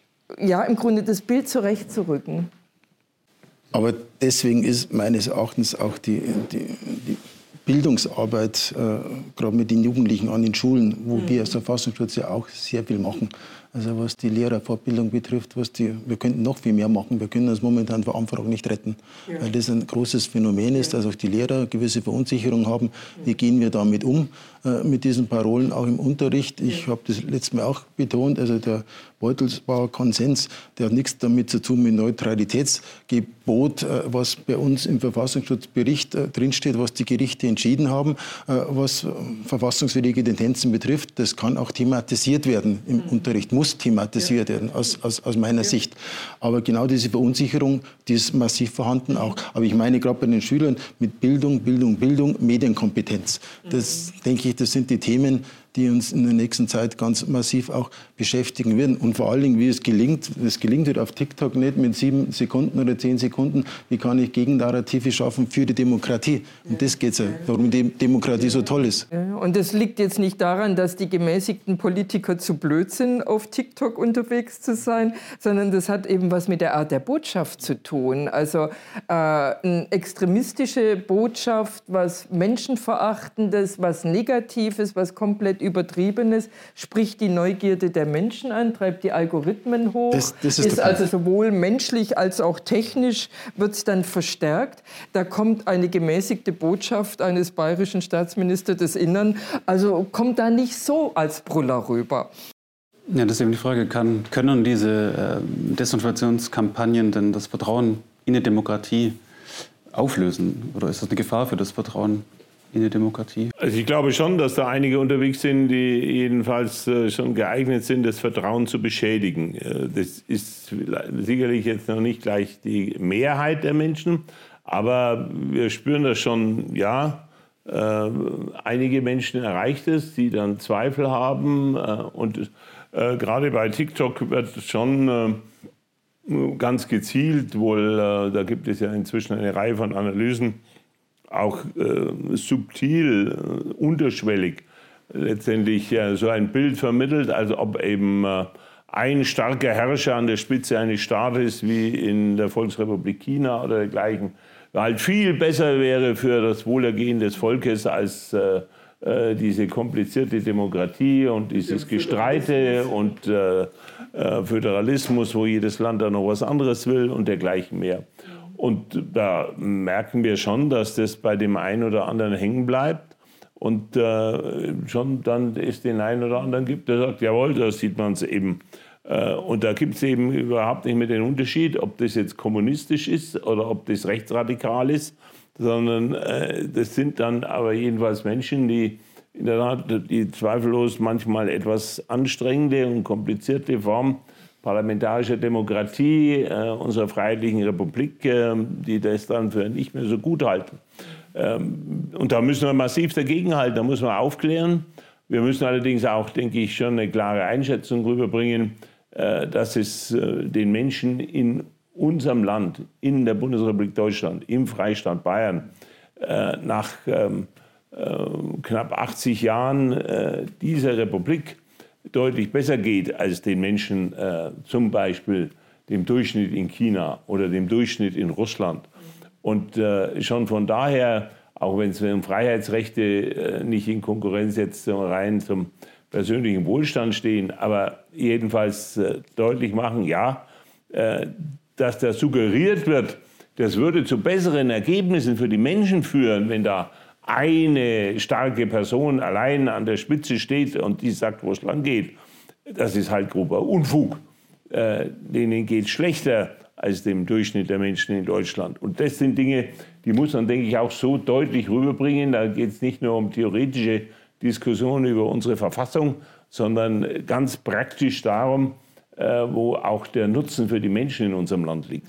ja, im Grunde das Bild zurechtzurücken. Aber deswegen ist meines Erachtens auch die, die, die Bildungsarbeit, äh, gerade mit den Jugendlichen an den Schulen, wo mhm. wir als Verfassungsschutz ja auch sehr viel machen. Also was die Lehrerfortbildung betrifft, was die, wir könnten noch viel mehr machen. Wir können das momentan vor Anfrage nicht retten, ja. weil das ein großes Phänomen ist, dass auch die Lehrer gewisse Verunsicherung haben. Wie gehen wir damit um, äh, mit diesen Parolen, auch im Unterricht? Ich habe das letztes Mal auch betont, also der Beutelsbacher Konsens, der hat nichts damit zu tun mit Neutralitätsgebot, äh, was bei uns im Verfassungsschutzbericht äh, drinsteht, was die Gerichte entschieden haben, äh, was äh, verfassungswidrige Tendenzen betrifft. Das kann auch thematisiert werden im mhm. Unterricht. Muss muss thematisiert werden, aus, aus, aus meiner Sicht. Aber genau diese Verunsicherung, die ist massiv vorhanden auch. Aber ich meine gerade bei den Schülern mit Bildung, Bildung, Bildung, Medienkompetenz. Das, denke ich, das sind die Themen, die uns in der nächsten Zeit ganz massiv auch beschäftigen werden. Und vor allen Dingen, wie es gelingt, es gelingt wird auf TikTok nicht mit sieben Sekunden oder zehn Sekunden, wie kann ich Gegennarrative schaffen für die Demokratie? Und das geht es ja, warum die Demokratie so toll ist. Und das liegt jetzt nicht daran, dass die gemäßigten Politiker zu blöd sind, auf TikTok unterwegs zu sein, sondern das hat eben was mit der Art der Botschaft zu tun. Also äh, eine extremistische Botschaft, was Menschenverachtendes, was Negatives, was komplett Übertriebenes, spricht die Neugierde der Menschen an, treibt die Algorithmen hoch, das, das ist, ist also sowohl menschlich als auch technisch, wird es dann verstärkt. Da kommt eine gemäßigte Botschaft eines bayerischen Staatsministers des Innern, also kommt da nicht so als Brüller rüber. Ja, das ist eben die Frage, kann, können diese äh, Desinformationskampagnen denn das Vertrauen in die Demokratie auflösen? Oder ist das eine Gefahr für das Vertrauen in die Demokratie? Also ich glaube schon, dass da einige unterwegs sind, die jedenfalls äh, schon geeignet sind, das Vertrauen zu beschädigen. Äh, das ist sicherlich jetzt noch nicht gleich die Mehrheit der Menschen, aber wir spüren das schon, ja, äh, einige Menschen erreicht es, die dann Zweifel haben. Äh, und äh, gerade bei TikTok wird schon äh, ganz gezielt, wohl, äh, da gibt es ja inzwischen eine Reihe von Analysen, auch äh, subtil, äh, unterschwellig letztendlich äh, so ein Bild vermittelt, als ob eben äh, ein starker Herrscher an der Spitze eines Staates wie in der Volksrepublik China oder dergleichen halt viel besser wäre für das Wohlergehen des Volkes als äh, äh, diese komplizierte Demokratie und dieses Gestreite und äh, äh, Föderalismus, wo jedes Land dann noch was anderes will und dergleichen mehr. Und da merken wir schon, dass das bei dem einen oder anderen hängen bleibt und äh, schon dann es den einen oder anderen gibt, der sagt, jawohl, da sieht man es eben. Äh, und da gibt es eben überhaupt nicht mehr den Unterschied, ob das jetzt kommunistisch ist oder ob das rechtsradikal ist, sondern äh, das sind dann aber jedenfalls Menschen, die in der Tat, die zweifellos manchmal etwas anstrengende und komplizierte Form parlamentarischer Demokratie äh, unserer Freiheitlichen Republik, äh, die das dann für nicht mehr so gut halten. Ähm, und da müssen wir massiv dagegenhalten, da muss man aufklären. Wir müssen allerdings auch, denke ich, schon eine klare Einschätzung rüberbringen, äh, dass es äh, den Menschen in unserem Land, in der Bundesrepublik Deutschland, im Freistaat Bayern, äh, nach ähm, äh, knapp achtzig Jahren äh, dieser Republik deutlich besser geht als den Menschen, äh, zum Beispiel dem Durchschnitt in China oder dem Durchschnitt in Russland. Und äh, schon von daher, auch wenn es um Freiheitsrechte äh, nicht in Konkurrenz jetzt rein zum persönlichen Wohlstand stehen, aber jedenfalls äh, deutlich machen, ja, äh, dass da suggeriert wird, das würde zu besseren Ergebnissen für die Menschen führen, wenn da eine starke Person allein an der Spitze steht und die sagt, wo es lang geht. Das ist halt grober Unfug. Äh, denen geht es schlechter als dem Durchschnitt der Menschen in Deutschland. Und das sind Dinge, die muss man, denke ich, auch so deutlich rüberbringen. Da geht es nicht nur um theoretische Diskussionen über unsere Verfassung, sondern ganz praktisch darum, äh, wo auch der Nutzen für die Menschen in unserem Land liegt.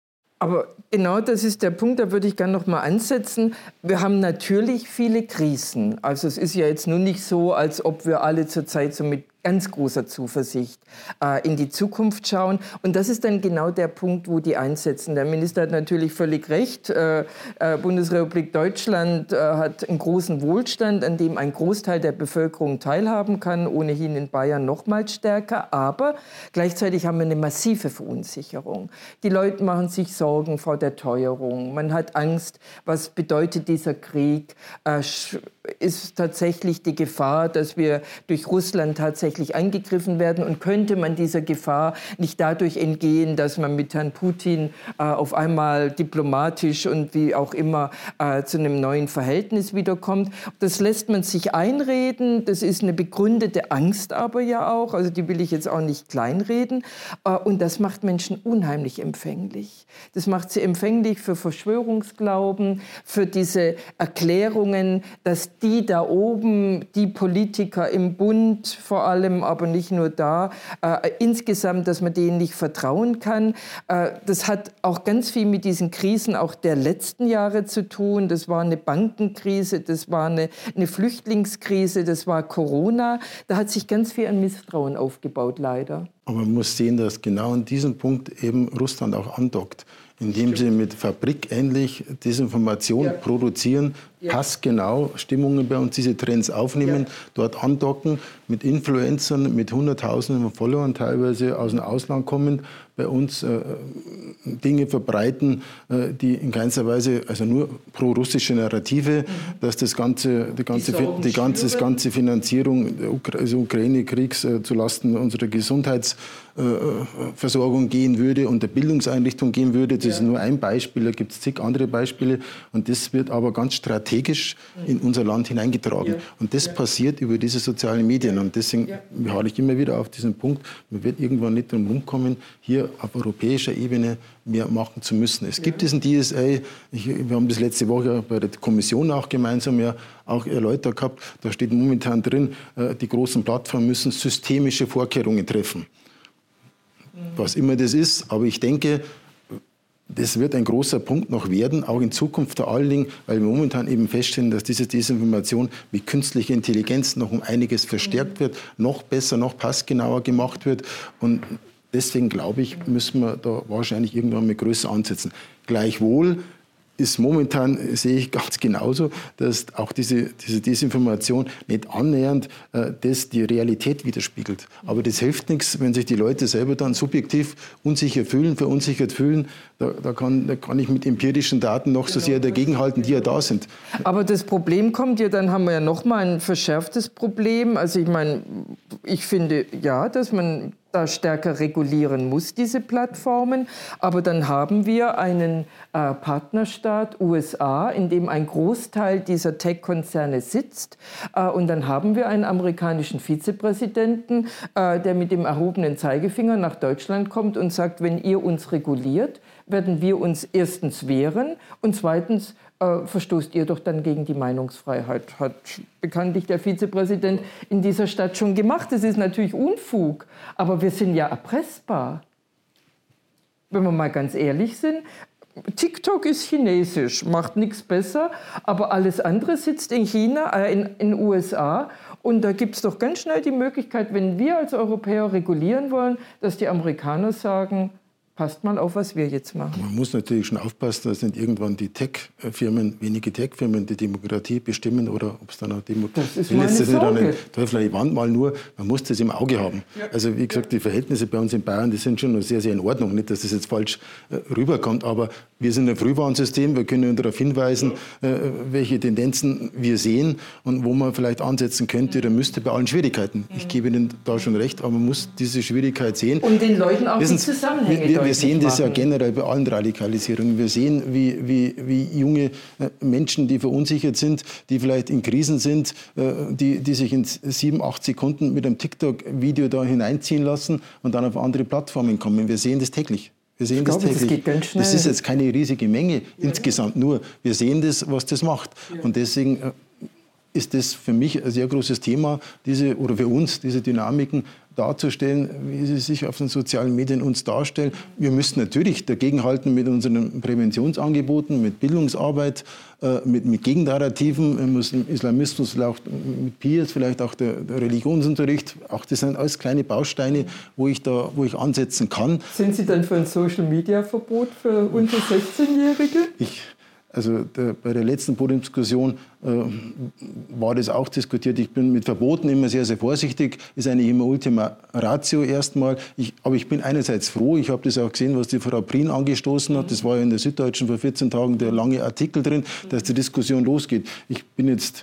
Aber genau das ist der Punkt, da würde ich gerne noch mal ansetzen. Wir haben natürlich viele Krisen. Also es ist ja jetzt nur nicht so, als ob wir alle zurzeit so mit ganz großer Zuversicht äh, in die Zukunft schauen. Und das ist dann genau der Punkt, wo die einsetzen. Der Minister hat natürlich völlig recht. Äh, äh, Bundesrepublik Deutschland äh, hat einen großen Wohlstand, an dem ein Großteil der Bevölkerung teilhaben kann, ohnehin in Bayern noch mal stärker. Aber gleichzeitig haben wir eine massive Verunsicherung. Die Leute machen sich Sorgen vor der Teuerung. Man hat Angst, was bedeutet dieser Krieg? Äh, ist tatsächlich die Gefahr, dass wir durch Russland tatsächlich angegriffen werden, und könnte man dieser Gefahr nicht dadurch entgehen, dass man mit Herrn Putin äh, auf einmal diplomatisch und wie auch immer äh, zu einem neuen Verhältnis wiederkommt. Das lässt man sich einreden, das ist eine begründete Angst aber ja auch, also die will ich jetzt auch nicht kleinreden, äh, und das macht Menschen unheimlich empfänglich. Das macht sie empfänglich für Verschwörungsglauben, für diese Erklärungen, dass die da oben, die Politiker im Bund vor allem, allem, aber nicht nur da. Äh, insgesamt, dass man denen nicht vertrauen kann. Äh, das hat auch ganz viel mit diesen Krisen auch der letzten Jahre zu tun. Das war eine Bankenkrise, das war eine, eine Flüchtlingskrise, das war Corona. Da hat sich ganz viel an Misstrauen aufgebaut, leider. Aber man muss sehen, dass genau an diesem Punkt eben Russland auch andockt, indem sie mit fabrikähnlich Desinformation ja. produzieren, ja. passgenau Stimmungen bei uns, diese Trends aufnehmen, ja. dort andocken, mit Influencern, mit Hunderttausenden von Followern teilweise aus dem Ausland kommen, bei uns äh, Dinge verbreiten, äh, die in keinster Weise, also nur pro-russische Narrative, mhm. dass das ganze, die ganze, die die ganze, das ganze Finanzierung des Ukraine-Kriegs äh, zulasten unserer Gesundheitsversorgung äh, gehen würde und der Bildungseinrichtung gehen würde. Das ja. ist nur ein Beispiel, da gibt es zig andere Beispiele. Und das wird aber ganz strategisch mhm. in unser Land hineingetragen. Ja. Und das ja. passiert über diese sozialen Medien. Und deswegen ja. beharre ich immer wieder auf diesen Punkt, man wird irgendwann nicht drum rumkommen, hier auf europäischer Ebene mehr machen zu müssen. Es gibt diesen D S A, ich, wir haben das letzte Woche bei der Kommission auch gemeinsam ja auch erläutert gehabt, da steht momentan drin, die großen Plattformen müssen systemische Vorkehrungen treffen. Was immer das ist, aber ich denke, das wird ein großer Punkt noch werden, auch in Zukunft vor allen Dingen, weil wir momentan eben feststellen, dass diese Desinformation mit künstlicher Intelligenz noch um einiges verstärkt wird, noch besser, noch passgenauer gemacht wird. Und deswegen glaube ich, müssen wir da wahrscheinlich irgendwann mal größer ansetzen. Gleichwohl ist momentan, sehe ich ganz genauso, dass auch diese, diese Desinformation nicht annähernd äh, das die Realität widerspiegelt. Aber das hilft nichts, wenn sich die Leute selber dann subjektiv unsicher fühlen, verunsichert fühlen. Da, da, kann, da kann ich mit empirischen Daten noch so sehr dagegenhalten, die ja da sind. Aber das Problem kommt ja, dann haben wir ja noch mal ein verschärftes Problem. Also ich meine, ich finde ja, dass man da stärker regulieren muss, diese Plattformen. Aber dann haben wir einen äh, Partnerstaat, U S A, in dem ein Großteil dieser Tech-Konzerne sitzt. Äh, und dann haben wir einen amerikanischen Vizepräsidenten, äh, der mit dem erhobenen Zeigefinger nach Deutschland kommt und sagt, wenn ihr uns reguliert, werden wir uns erstens wehren und zweitens äh, verstoßt ihr doch dann gegen die Meinungsfreiheit. Hat bekanntlich der Vizepräsident in dieser Stadt schon gemacht. Das ist natürlich Unfug, aber wir sind ja erpressbar. Wenn wir mal ganz ehrlich sind, TikTok ist chinesisch, macht nichts besser, aber alles andere sitzt in China, äh, in den U S A. Und da gibt es doch ganz schnell die Möglichkeit, wenn wir als Europäer regulieren wollen, dass die Amerikaner sagen, passt mal auf, was wir jetzt machen. Man muss natürlich schon aufpassen, dass nicht irgendwann die Tech-Firmen, wenige Tech-Firmen, die Demokratie bestimmen oder ob es dann auch Demokratie ist. Das ist meine Sorge. Teufel an die Wand mal nur, man muss das im Auge haben. Ja. Also wie gesagt, die Verhältnisse bei uns in Bayern, die sind schon noch sehr, sehr in Ordnung. Nicht, dass das jetzt falsch äh, rüberkommt, aber wir sind ein Frühwarnsystem, wir können darauf hinweisen, äh, welche Tendenzen wir sehen und wo man vielleicht ansetzen könnte oder müsste bei allen Schwierigkeiten. Ich gebe Ihnen da schon recht, aber man muss diese Schwierigkeit sehen. Und den Leuten auch die Zusammenhänge wir, wir sehen das ja generell bei allen Radikalisierungen. Wir sehen, wie, wie, wie junge Menschen, die verunsichert sind, die vielleicht in Krisen sind, die, die sich in sieben, acht Sekunden mit einem TikTok-Video da hineinziehen lassen und dann auf andere Plattformen kommen. Wir sehen das täglich. Wir sehen ich das glaube, täglich. Das geht ganz schnell. Das ist jetzt keine riesige Menge ja. insgesamt, nur wir sehen das, was das macht. Ja. Und deswegen ist das für mich ein sehr großes Thema, diese, oder für uns, diese Dynamiken darzustellen, wie sie sich auf den sozialen Medien uns darstellen. Wir müssen natürlich dagegenhalten mit unseren Präventionsangeboten, mit Bildungsarbeit, äh, mit, mit Gegennarrativen. Wir müssen Islamismus, vielleicht mit Peers, vielleicht auch der, der Religionsunterricht. Auch das sind alles kleine Bausteine, wo ich, da, wo ich ansetzen kann. Sind Sie dann für ein Social-Media-Verbot für unter sechzehnjährige? Ich Also der, bei der letzten Podiumsdiskussion äh, war das auch diskutiert. Ich bin mit Verboten immer sehr, sehr vorsichtig. Ist eigentlich immer Ultima Ratio erstmal. Ich, aber ich bin einerseits froh, ich habe das auch gesehen, was die Frau Prien angestoßen hat. Das war ja in der Süddeutschen vor vierzehn Tagen der lange Artikel drin, dass die Diskussion losgeht. Ich bin jetzt...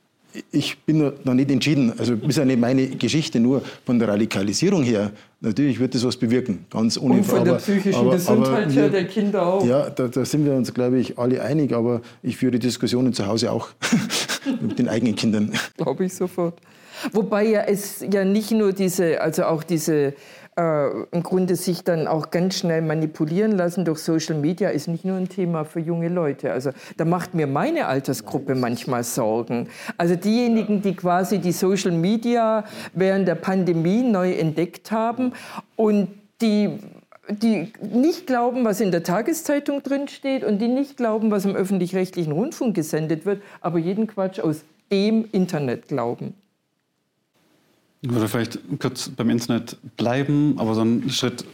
Ich bin noch nicht entschieden, also ist ja nicht meine Geschichte, nur von der Radikalisierung her, natürlich wird das was bewirken, ganz ohne Und von aber, der psychischen aber, Gesundheit aber her wir, der Kinder auch. Ja, da, da sind wir uns, glaube ich, alle einig, aber ich führe Diskussionen zu Hause auch mit den eigenen Kindern. Glaube ich sofort. Wobei ja es ja nicht nur diese, also auch diese äh, im Grunde sich dann auch ganz schnell manipulieren lassen durch Social Media, ist nicht nur ein Thema für junge Leute. Also da macht mir meine Altersgruppe manchmal Sorgen. Also diejenigen, die quasi die Social Media während der Pandemie neu entdeckt haben und die die nicht glauben, was in der Tageszeitung drin steht und die nicht glauben, was im öffentlich-rechtlichen Rundfunk gesendet wird, aber jeden Quatsch aus dem Internet glauben. Ich würde vielleicht kurz beim Internet bleiben, aber so einen Schritt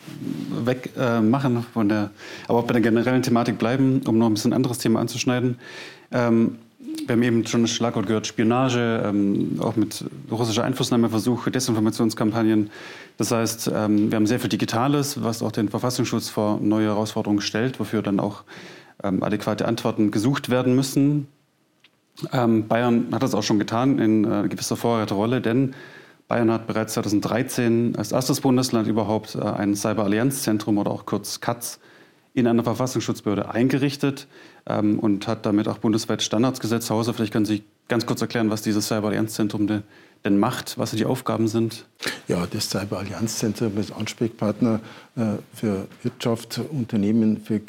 weg äh, machen von der, aber auch bei der generellen Thematik bleiben, um noch ein bisschen anderes Thema anzuschneiden. Ähm, wir haben eben schon das Schlagwort gehört, Spionage, ähm, auch mit russischer Einflussnahmeversuche, Desinformationskampagnen. Das heißt, ähm, wir haben sehr viel Digitales, was auch den Verfassungsschutz vor neue Herausforderungen stellt, wofür dann auch ähm, adäquate Antworten gesucht werden müssen. Ähm, Bayern hat das auch schon getan in äh, gewisser Vorreiterrolle, denn Bayern hat bereits zweitausenddreizehn als erstes Bundesland überhaupt äh, ein Cyberallianzzentrum oder auch kurz C A Z in einer Verfassungsschutzbehörde eingerichtet ähm, und hat damit auch bundesweit Standards gesetzt. Herr Hauser, vielleicht können Sie ganz kurz erklären, was dieses Cyberallianzzentrum de, denn macht, was die Aufgaben sind. Ja, das Cyberallianzzentrum ist Ansprechpartner äh, für Wirtschaft, Unternehmen, für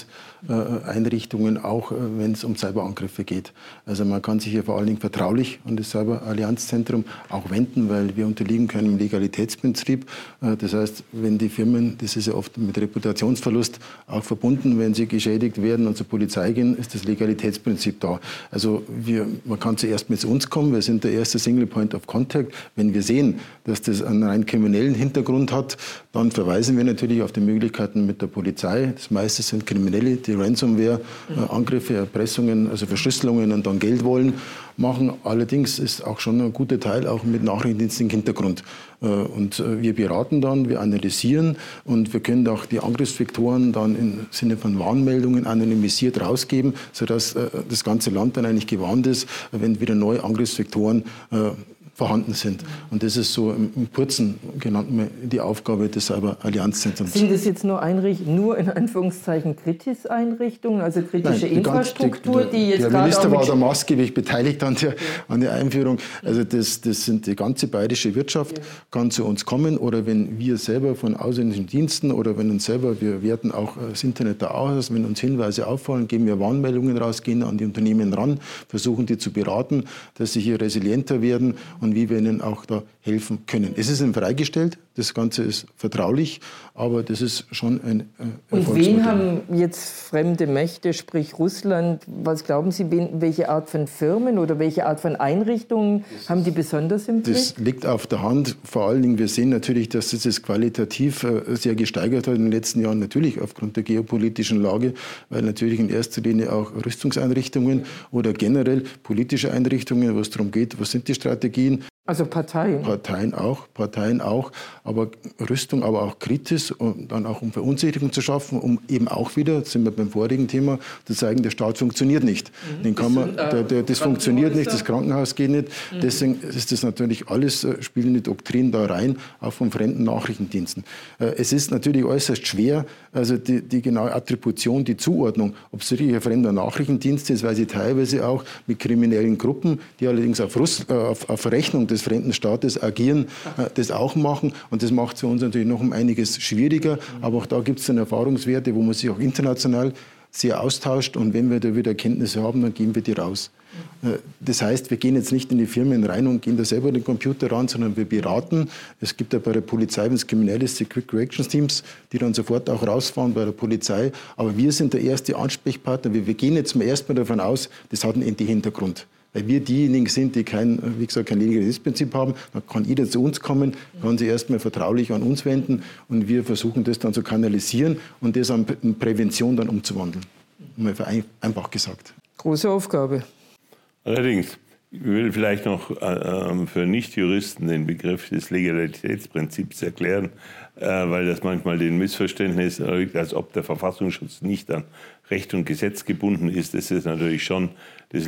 Kritis-Einrichtungen, äh, auch äh, wenn es um Cyberangriffe geht. Also man kann sich hier vor allen Dingen vertraulich an das Cyberallianzzentrum auch wenden, weil wir unterliegen keinem Legalitätsprinzip. Äh, das heißt, wenn die Firmen, das ist ja oft mit Reputationsverlust auch verbunden, wenn sie geschädigt werden und zur Polizei gehen, ist das Legalitätsprinzip da. Also wir, man kann zuerst mit uns kommen, wir sind der erste Single Point of Contact. Wenn wir sehen, dass das einen rein kriminellen Hintergrund hat, dann verweisen wir natürlich auf die Möglichkeiten mit der Polizei. Das meiste sind Kriminelle, die Ransomware-Angriffe, Erpressungen, also Verschlüsselungen und dann Geld wollen, machen. Allerdings ist auch schon ein guter Teil auch mit nachrichtendienstlichem Hintergrund. Und wir beraten dann, wir analysieren und wir können auch die Angriffsvektoren dann im Sinne von Warnmeldungen anonymisiert rausgeben, sodass das ganze Land dann eigentlich gewarnt ist, wenn wieder neue Angriffsvektoren vorhanden sind. Und das ist so im, im Kurzen genannt die Aufgabe des Cyber-Allianzzentrums. Sind das jetzt nur Einrichtungen, nur in Anführungszeichen Kritis-Einrichtungen, also kritische Nein, die Infrastruktur, die, die, die jetzt Der Minister war da maßgeblich beteiligt an der, an der Einführung. Also das, das sind die ganze bayerische Wirtschaft, ja. kann zu uns kommen. Oder wenn wir selber von ausländischen Diensten oder wenn uns selber, wir werten auch das Internet da aus, wenn uns Hinweise auffallen, geben wir Warnmeldungen raus, gehen an die Unternehmen ran, versuchen die zu beraten, dass sie hier resilienter werden und wie wir ihnen auch da helfen können. Es ist ihnen freigestellt, das Ganze ist vertraulich, aber das ist schon ein äh, Und wen haben jetzt fremde Mächte, sprich Russland, was glauben Sie, wen, welche Art von Firmen oder welche Art von Einrichtungen haben die besonders im Blick? Das liegt auf der Hand. Vor allen Dingen, wir sehen natürlich, dass es das qualitativ äh, sehr gesteigert hat in den letzten Jahren, natürlich aufgrund der geopolitischen Lage, weil natürlich in erster Linie auch Rüstungseinrichtungen oder generell politische Einrichtungen, wo es darum geht, was sind die Strategien. Also Parteien? Parteien auch, Parteien auch, aber Rüstung, aber auch Kritis, und dann auch um Verunsicherung zu schaffen, um eben auch wieder, jetzt sind wir beim vorigen Thema, zu zeigen, der Staat funktioniert nicht. Mhm. Den kann man, der, der, das funktioniert nicht, das Krankenhaus geht nicht. Mhm. Deswegen ist das natürlich alles, spielen die Doktrinen da rein, auch von fremden Nachrichtendiensten. Es ist natürlich äußerst schwer, also die, die genaue Attribution, die Zuordnung, ob es wirklich ein fremder Nachrichtendienst ist, weil sie teilweise auch mit kriminellen Gruppen, die allerdings auf, Russ, äh, auf, auf Rechnung des fremden Staates agieren, äh, das auch machen. Und das macht es für uns natürlich noch um einiges schwieriger. Aber auch da gibt es dann Erfahrungswerte, wo man sich auch international sehr austauscht. Und wenn wir da wieder Erkenntnisse haben, dann geben wir die raus. Äh, das heißt, wir gehen jetzt nicht in die Firmen rein und gehen da selber den Computer ran, sondern wir beraten. Es gibt ja bei der Polizei, wenn es kriminell ist, die Quick Reactions Teams, die dann sofort auch rausfahren bei der Polizei. Aber wir sind der erste Ansprechpartner. Wir, wir gehen jetzt mal erstmal davon aus, das hat einen Hintergrund. Weil wir diejenigen sind, die kein, wie gesagt, kein Legalitätsprinzip haben, dann kann jeder zu uns kommen, kann sich erstmal vertraulich an uns wenden und wir versuchen das dann zu kanalisieren und das an Prävention dann umzuwandeln. Mal einfach gesagt. Große Aufgabe. Allerdings, ich will vielleicht noch äh, für Nichtjuristen den Begriff des Legalitätsprinzips erklären, äh, weil das manchmal den Missverständnis erregt, als ob der Verfassungsschutz nicht an Recht und Gesetz gebunden ist. Das ist natürlich schon das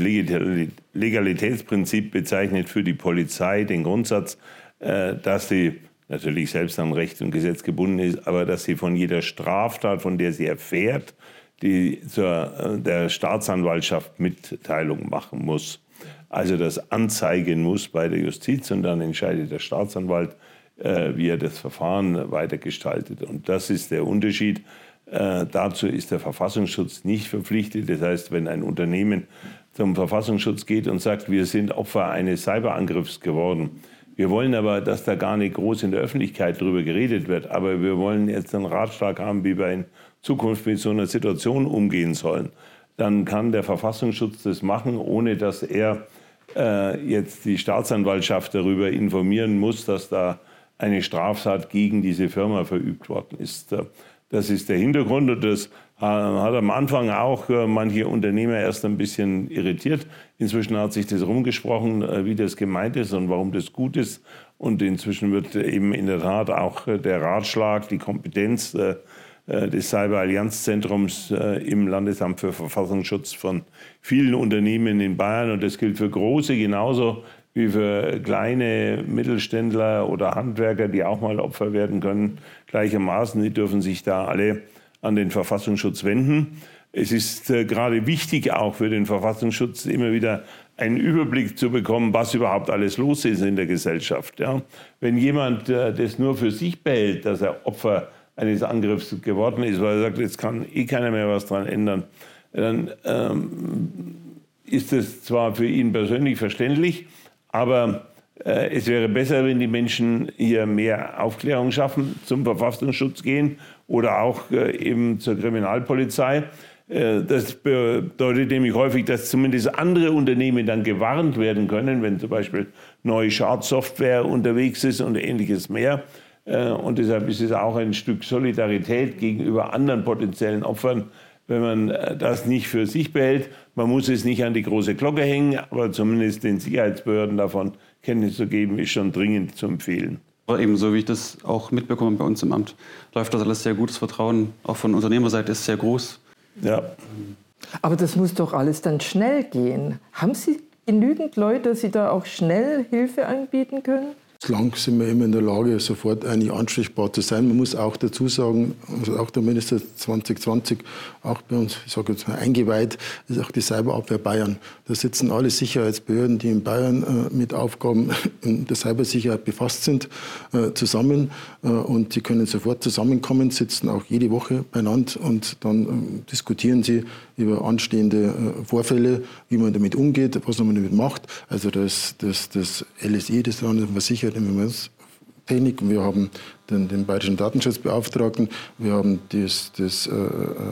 Legalitätsprinzip bezeichnet für die Polizei den Grundsatz, äh, dass sie natürlich selbst an Recht und Gesetz gebunden ist, aber dass sie von jeder Straftat, von der sie erfährt, die zur der Staatsanwaltschaft Mitteilung machen muss. Also das anzeigen muss bei der Justiz und dann entscheidet der Staatsanwalt äh, wie er das Verfahren weitergestaltet. Und das ist der Unterschied. Äh, dazu ist der Verfassungsschutz nicht verpflichtet. Das heißt, wenn ein Unternehmen zum Verfassungsschutz geht und sagt, wir sind Opfer eines Cyberangriffs geworden, wir wollen aber, dass da gar nicht groß in der Öffentlichkeit darüber geredet wird, aber wir wollen jetzt einen Ratschlag haben, wie wir in Zukunft mit so einer Situation umgehen sollen, dann kann der Verfassungsschutz das machen, ohne dass er äh, jetzt die Staatsanwaltschaft darüber informieren muss, dass da eine Straftat gegen diese Firma verübt worden ist. Das ist der Hintergrund und das hat am Anfang auch manche Unternehmer erst ein bisschen irritiert. Inzwischen hat sich das rumgesprochen, wie das gemeint ist und warum das gut ist. Und inzwischen wird eben in der Tat auch der Ratschlag, die Kompetenz des Cyber-Allianz-Zentrums im Landesamt für Verfassungsschutz von vielen Unternehmen in Bayern, und das gilt für große genauso wie für kleine Mittelständler oder Handwerker, die auch mal Opfer werden können, gleichermaßen. Die dürfen sich da alle an den Verfassungsschutz wenden. Es ist äh, gerade wichtig, auch für den Verfassungsschutz immer wieder einen Überblick zu bekommen, was überhaupt alles los ist in der Gesellschaft. Ja? Wenn jemand äh, das nur für sich behält, dass er Opfer eines Angriffs geworden ist, weil er sagt, jetzt kann eh keiner mehr was dran ändern, dann ähm, ist es zwar für ihn persönlich verständlich, aber äh, es wäre besser, wenn die Menschen hier mehr Aufklärung schaffen, zum Verfassungsschutz gehen oder auch äh, eben zur Kriminalpolizei. Äh, das bedeutet nämlich häufig, dass zumindest andere Unternehmen dann gewarnt werden können, wenn zum Beispiel neue Schadsoftware unterwegs ist und ähnliches mehr. Äh, und deshalb ist es auch ein Stück Solidarität gegenüber anderen potenziellen Opfern, wenn man das nicht für sich behält. Man muss es nicht an die große Glocke hängen, aber zumindest den Sicherheitsbehörden davon Kenntnis zu geben, ist schon dringend zu empfehlen. Aber ebenso wie ich das auch mitbekomme bei uns im Amt, läuft das alles sehr gut. Das Vertrauen auch von Unternehmerseite ist sehr groß. Ja. Aber das muss doch alles dann schnell gehen. Haben Sie genügend Leute, dass Sie da auch schnell Hilfe anbieten können? Bislang sind wir immer in der Lage, sofort eigentlich ansprechbar zu sein. Man muss auch dazu sagen, also auch der Minister zwanzig zwanzig, auch bei uns, ich sage jetzt mal eingeweiht, ist auch die Cyberabwehr Bayern. Da sitzen alle Sicherheitsbehörden, die in Bayern äh, mit Aufgaben in der Cybersicherheit befasst sind, äh, zusammen. Äh, und sie können sofort zusammenkommen, sitzen auch jede Woche beieinander und dann äh, diskutieren sie über anstehende äh, Vorfälle, wie man damit umgeht, was man damit macht. Also das, das, das L S I, das Landesversicherungstechnik, und wir haben den, den Bayerischen Datenschutzbeauftragten, wir haben das, das äh,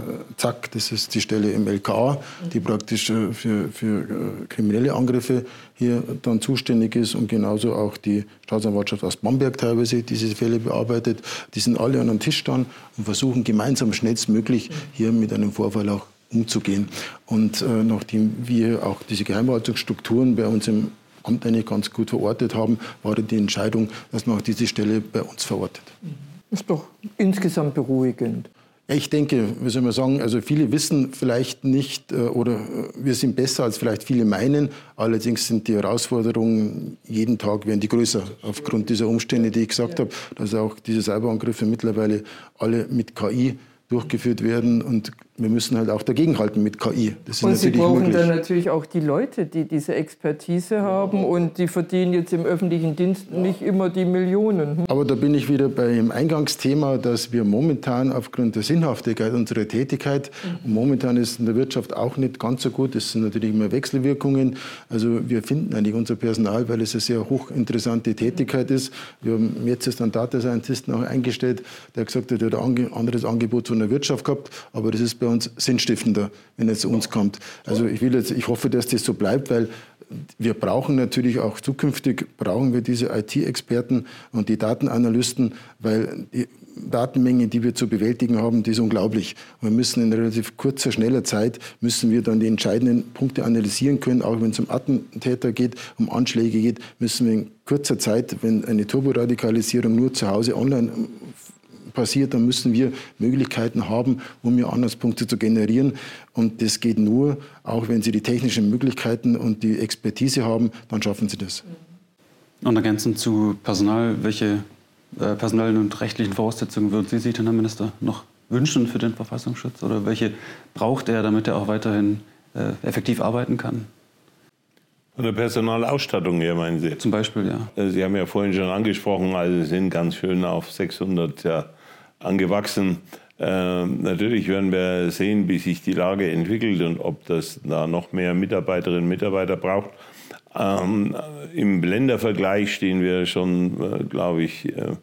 Z A K, das ist die Stelle im L K A, die praktisch äh, für, für äh, kriminelle Angriffe hier dann zuständig ist, und genauso auch die Staatsanwaltschaft aus Bamberg teilweise, die diese Fälle bearbeitet. Die sind alle an einem Tisch dann und versuchen gemeinsam schnellstmöglich hier mit einem Vorfall auch umzugehen. Und äh, nachdem wir auch diese Geheimhaltungsstrukturen bei uns im Amt eigentlich ganz gut verortet haben, war die Entscheidung, dass man auch diese Stelle bei uns verortet. Ist doch insgesamt beruhigend. Ich denke, wie soll man sagen, also viele wissen vielleicht nicht äh, oder wir sind besser, als vielleicht viele meinen. Allerdings sind die Herausforderungen jeden Tag werden die größer aufgrund dieser Umstände, die ich gesagt ja. habe, dass auch diese Cyberangriffe mittlerweile alle mit K I durchgeführt werden, und wir müssen halt auch dagegenhalten mit K I. Das ist und Sie brauchen möglich. dann natürlich auch die Leute, die diese Expertise haben, und die verdienen jetzt im öffentlichen Dienst nicht immer die Millionen. Aber da bin ich wieder beim Eingangsthema, dass wir momentan aufgrund der Sinnhaftigkeit unserer Tätigkeit, und momentan ist es in der Wirtschaft auch nicht ganz so gut, es sind natürlich immer Wechselwirkungen, also wir finden eigentlich unser Personal, weil es eine sehr hochinteressante Tätigkeit ist. Wir haben jetzt erst einen Data Scientisten auch eingestellt, der gesagt hat, er hat ein anderes Angebot von der Wirtschaft gehabt, aber das ist bei uns sinnstiftender, wenn er zu uns kommt. Also ich will jetzt, ich hoffe, dass das so bleibt, weil wir brauchen natürlich auch zukünftig, brauchen wir diese I T-Experten und die Datenanalysten, weil die Datenmenge, die wir zu bewältigen haben, die ist unglaublich. Und wir müssen in relativ kurzer, schneller Zeit, müssen wir dann die entscheidenden Punkte analysieren können, auch wenn es um Attentäter geht, um Anschläge geht, müssen wir in kurzer Zeit, wenn eine Turboradikalisierung nur zu Hause online passiert, dann müssen wir Möglichkeiten haben, um hier Anhaltspunkte zu generieren. Und das geht nur, auch wenn Sie die technischen Möglichkeiten und die Expertise haben, dann schaffen Sie das. Und ergänzend zu Personal, welche äh, personellen und rechtlichen Voraussetzungen würden Sie sich denn, Herr Minister, noch wünschen für den Verfassungsschutz? Oder welche braucht er, damit er auch weiterhin äh, effektiv arbeiten kann? Von der Personalausstattung her, meinen Sie? Zum Beispiel, ja. Sie haben ja vorhin schon angesprochen, also Sie sind ganz schön auf sechshundert ja, angewachsen. Äh, natürlich werden wir sehen, wie sich die Lage entwickelt und ob das da noch mehr Mitarbeiterinnen und Mitarbeiter braucht. Ähm, Im Ländervergleich stehen wir schon, äh, glaube ich, äh,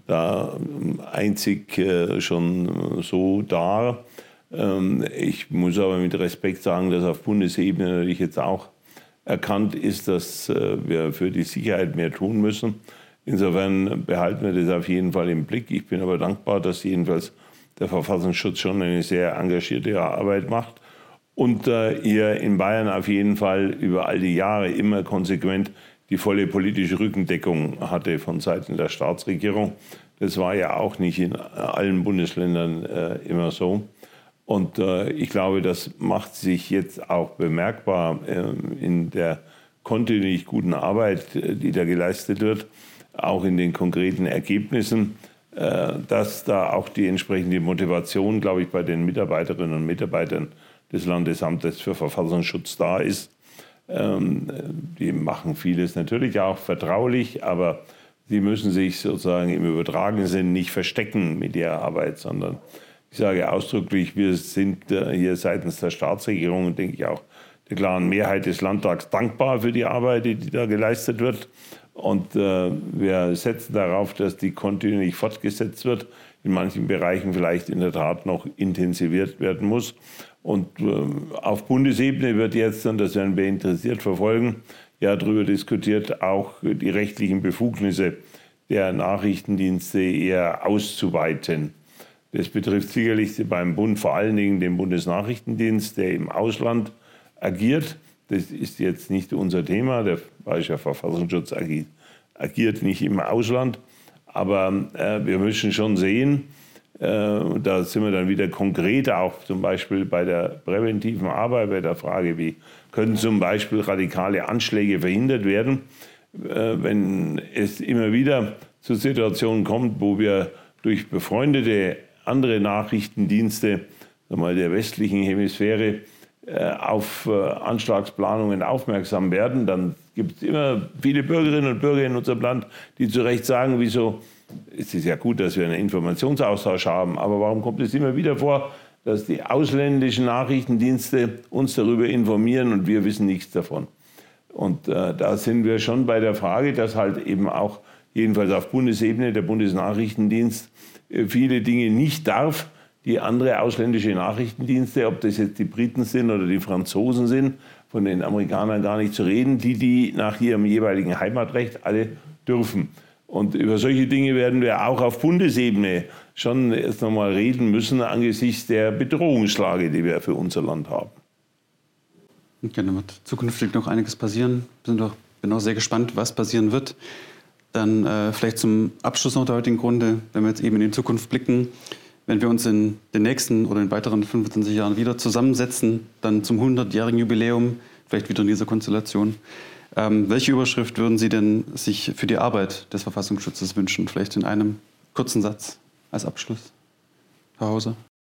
da einzig äh, schon so da. Ähm, ich muss aber mit Respekt sagen, dass auf Bundesebene natürlich jetzt auch erkannt ist, dass äh, wir für die Sicherheit mehr tun müssen. Insofern behalten wir das auf jeden Fall im Blick. Ich bin aber dankbar, dass jedenfalls der Verfassungsschutz schon eine sehr engagierte Arbeit macht und äh, hier in Bayern auf jeden Fall über all die Jahre immer konsequent die volle politische Rückendeckung hatte von Seiten der Staatsregierung. Das war ja auch nicht in allen Bundesländern äh, immer so. Und äh, ich glaube, das macht sich jetzt auch bemerkbar äh, in der kontinuierlich guten Arbeit, die da geleistet wird, auch in den konkreten Ergebnissen, äh, dass da auch die entsprechende Motivation, glaube ich, bei den Mitarbeiterinnen und Mitarbeitern des Landesamtes für Verfassungsschutz da ist. Ähm, die machen vieles natürlich auch vertraulich, aber sie müssen sich sozusagen im übertragenen Sinn nicht verstecken mit ihrer Arbeit, sondern ich sage ausdrücklich, wir sind hier seitens der Staatsregierung und denke ich auch der klaren Mehrheit des Landtags dankbar für die Arbeit, die da geleistet wird. Und äh, wir setzen darauf, dass die kontinuierlich fortgesetzt wird, in manchen Bereichen vielleicht in der Tat noch intensiviert werden muss. Und äh, auf Bundesebene wird jetzt, und das werden wir interessiert verfolgen, ja darüber diskutiert, auch die rechtlichen Befugnisse der Nachrichtendienste eher auszuweiten. Das betrifft sicherlich beim Bund vor allen Dingen den Bundesnachrichtendienst, der im Ausland agiert. Das ist jetzt nicht unser Thema. Der Bayerische Verfassungsschutz agiert, agiert nicht im Ausland. Aber äh, wir müssen schon sehen, äh, da sind wir dann wieder konkret, auch zum Beispiel bei der präventiven Arbeit, bei der Frage, wie können zum Beispiel radikale Anschläge verhindert werden, äh, wenn es immer wieder zu Situationen kommt, wo wir durch befreundete andere Nachrichtendienste mal der westlichen Hemisphäre äh, auf äh, Anschlagsplanungen aufmerksam werden, dann gibt es immer viele Bürgerinnen und Bürger in unserem Land, die zu Recht sagen, wieso, es ist ja gut, dass wir einen Informationsaustausch haben, aber warum kommt es immer wieder vor, dass die ausländischen Nachrichtendienste uns darüber informieren und wir wissen nichts davon. Und äh, da sind wir schon bei der Frage, dass halt eben auch jedenfalls auf Bundesebene der Bundesnachrichtendienst viele Dinge nicht darf, die andere ausländische Nachrichtendienste, ob das jetzt die Briten sind oder die Franzosen sind, von den Amerikanern gar nicht zu reden, die die nach ihrem jeweiligen Heimatrecht alle dürfen. Und über solche Dinge werden wir auch auf Bundesebene schon erst noch mal reden müssen angesichts der Bedrohungslage, die wir für unser Land haben. Okay, dann wird zukünftig noch einiges passieren. Wir sind auch, bin auch sehr gespannt, was passieren wird. Dann äh, vielleicht zum Abschluss noch der heutigen Runde, wenn wir jetzt eben in die Zukunft blicken, wenn wir uns in den nächsten oder in weiteren fünfundzwanzig Jahren wieder zusammensetzen, dann zum hundertjährigen Jubiläum, vielleicht wieder in dieser Konstellation. Ähm, welche Überschrift würden Sie denn sich für die Arbeit des Verfassungsschutzes wünschen? Vielleicht in einem kurzen Satz als Abschluss, Herr Hauser.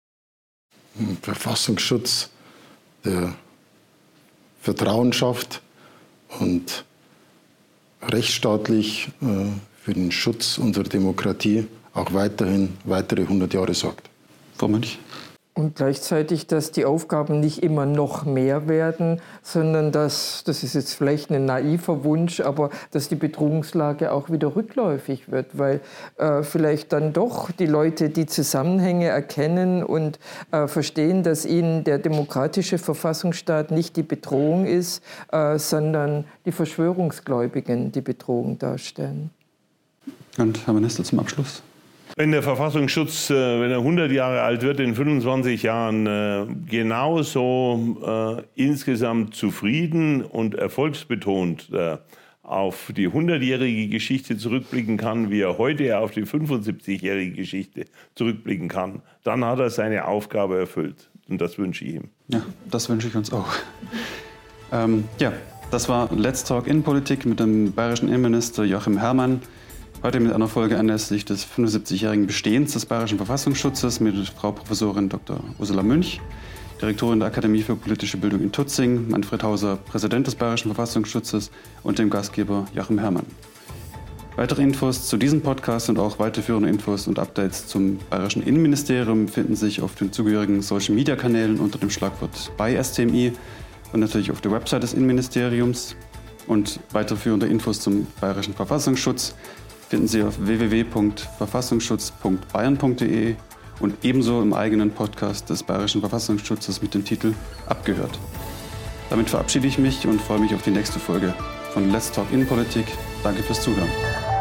Verfassungsschutz, der Vertrauen schafft und rechtsstaatlich äh, für den Schutz unserer Demokratie auch weiterhin weitere hundert Jahre sorgt. Frau Mönch. Und gleichzeitig, dass die Aufgaben nicht immer noch mehr werden, sondern dass, das ist jetzt vielleicht ein naiver Wunsch, aber dass die Bedrohungslage auch wieder rückläufig wird, weil äh, vielleicht dann doch die Leute die Zusammenhänge erkennen und äh, verstehen, dass ihnen der demokratische Verfassungsstaat nicht die Bedrohung ist, äh, sondern die Verschwörungsgläubigen die Bedrohung darstellen. Und Herr Minister zum Abschluss. Wenn der Verfassungsschutz, wenn er hundert Jahre alt wird, in fünfundzwanzig Jahren genauso äh, insgesamt zufrieden und erfolgsbetont äh, auf die hundertjährige Geschichte zurückblicken kann, wie er heute auf die fünfundsiebzigjährige Geschichte zurückblicken kann, dann hat er seine Aufgabe erfüllt. Und das wünsche ich ihm. Ja, das wünsche ich uns auch. ähm, ja, das war Let's Talk Innenpolitik mit dem bayerischen Innenminister Joachim Herrmann. Heute mit einer Folge anlässlich des fünfundsiebzigjährigen Bestehens des Bayerischen Verfassungsschutzes mit Frau Professorin Doktor Ursula Mönch. Direktorin der Akademie für politische Bildung in Tutzing, Manfred Hauser, Präsident des Bayerischen Verfassungsschutzes und dem Gastgeber Joachim Herrmann. Weitere Infos zu diesem Podcast und auch weiterführende Infos und Updates zum Bayerischen Innenministerium finden sich auf den zugehörigen Social-Media-Kanälen unter dem Schlagwort bei S T M I und natürlich auf der Website des Innenministeriums. Und weiterführende Infos zum Bayerischen Verfassungsschutz finden Sie auf w w w punkt verfassungsschutz punkt bayern punkt d e und ebenso im eigenen Podcast des Bayerischen Verfassungsschutzes mit dem Titel Abgehört. Damit verabschiede ich mich und freue mich auf die nächste Folge von Let's Talk Innenpolitik. Danke fürs Zuhören.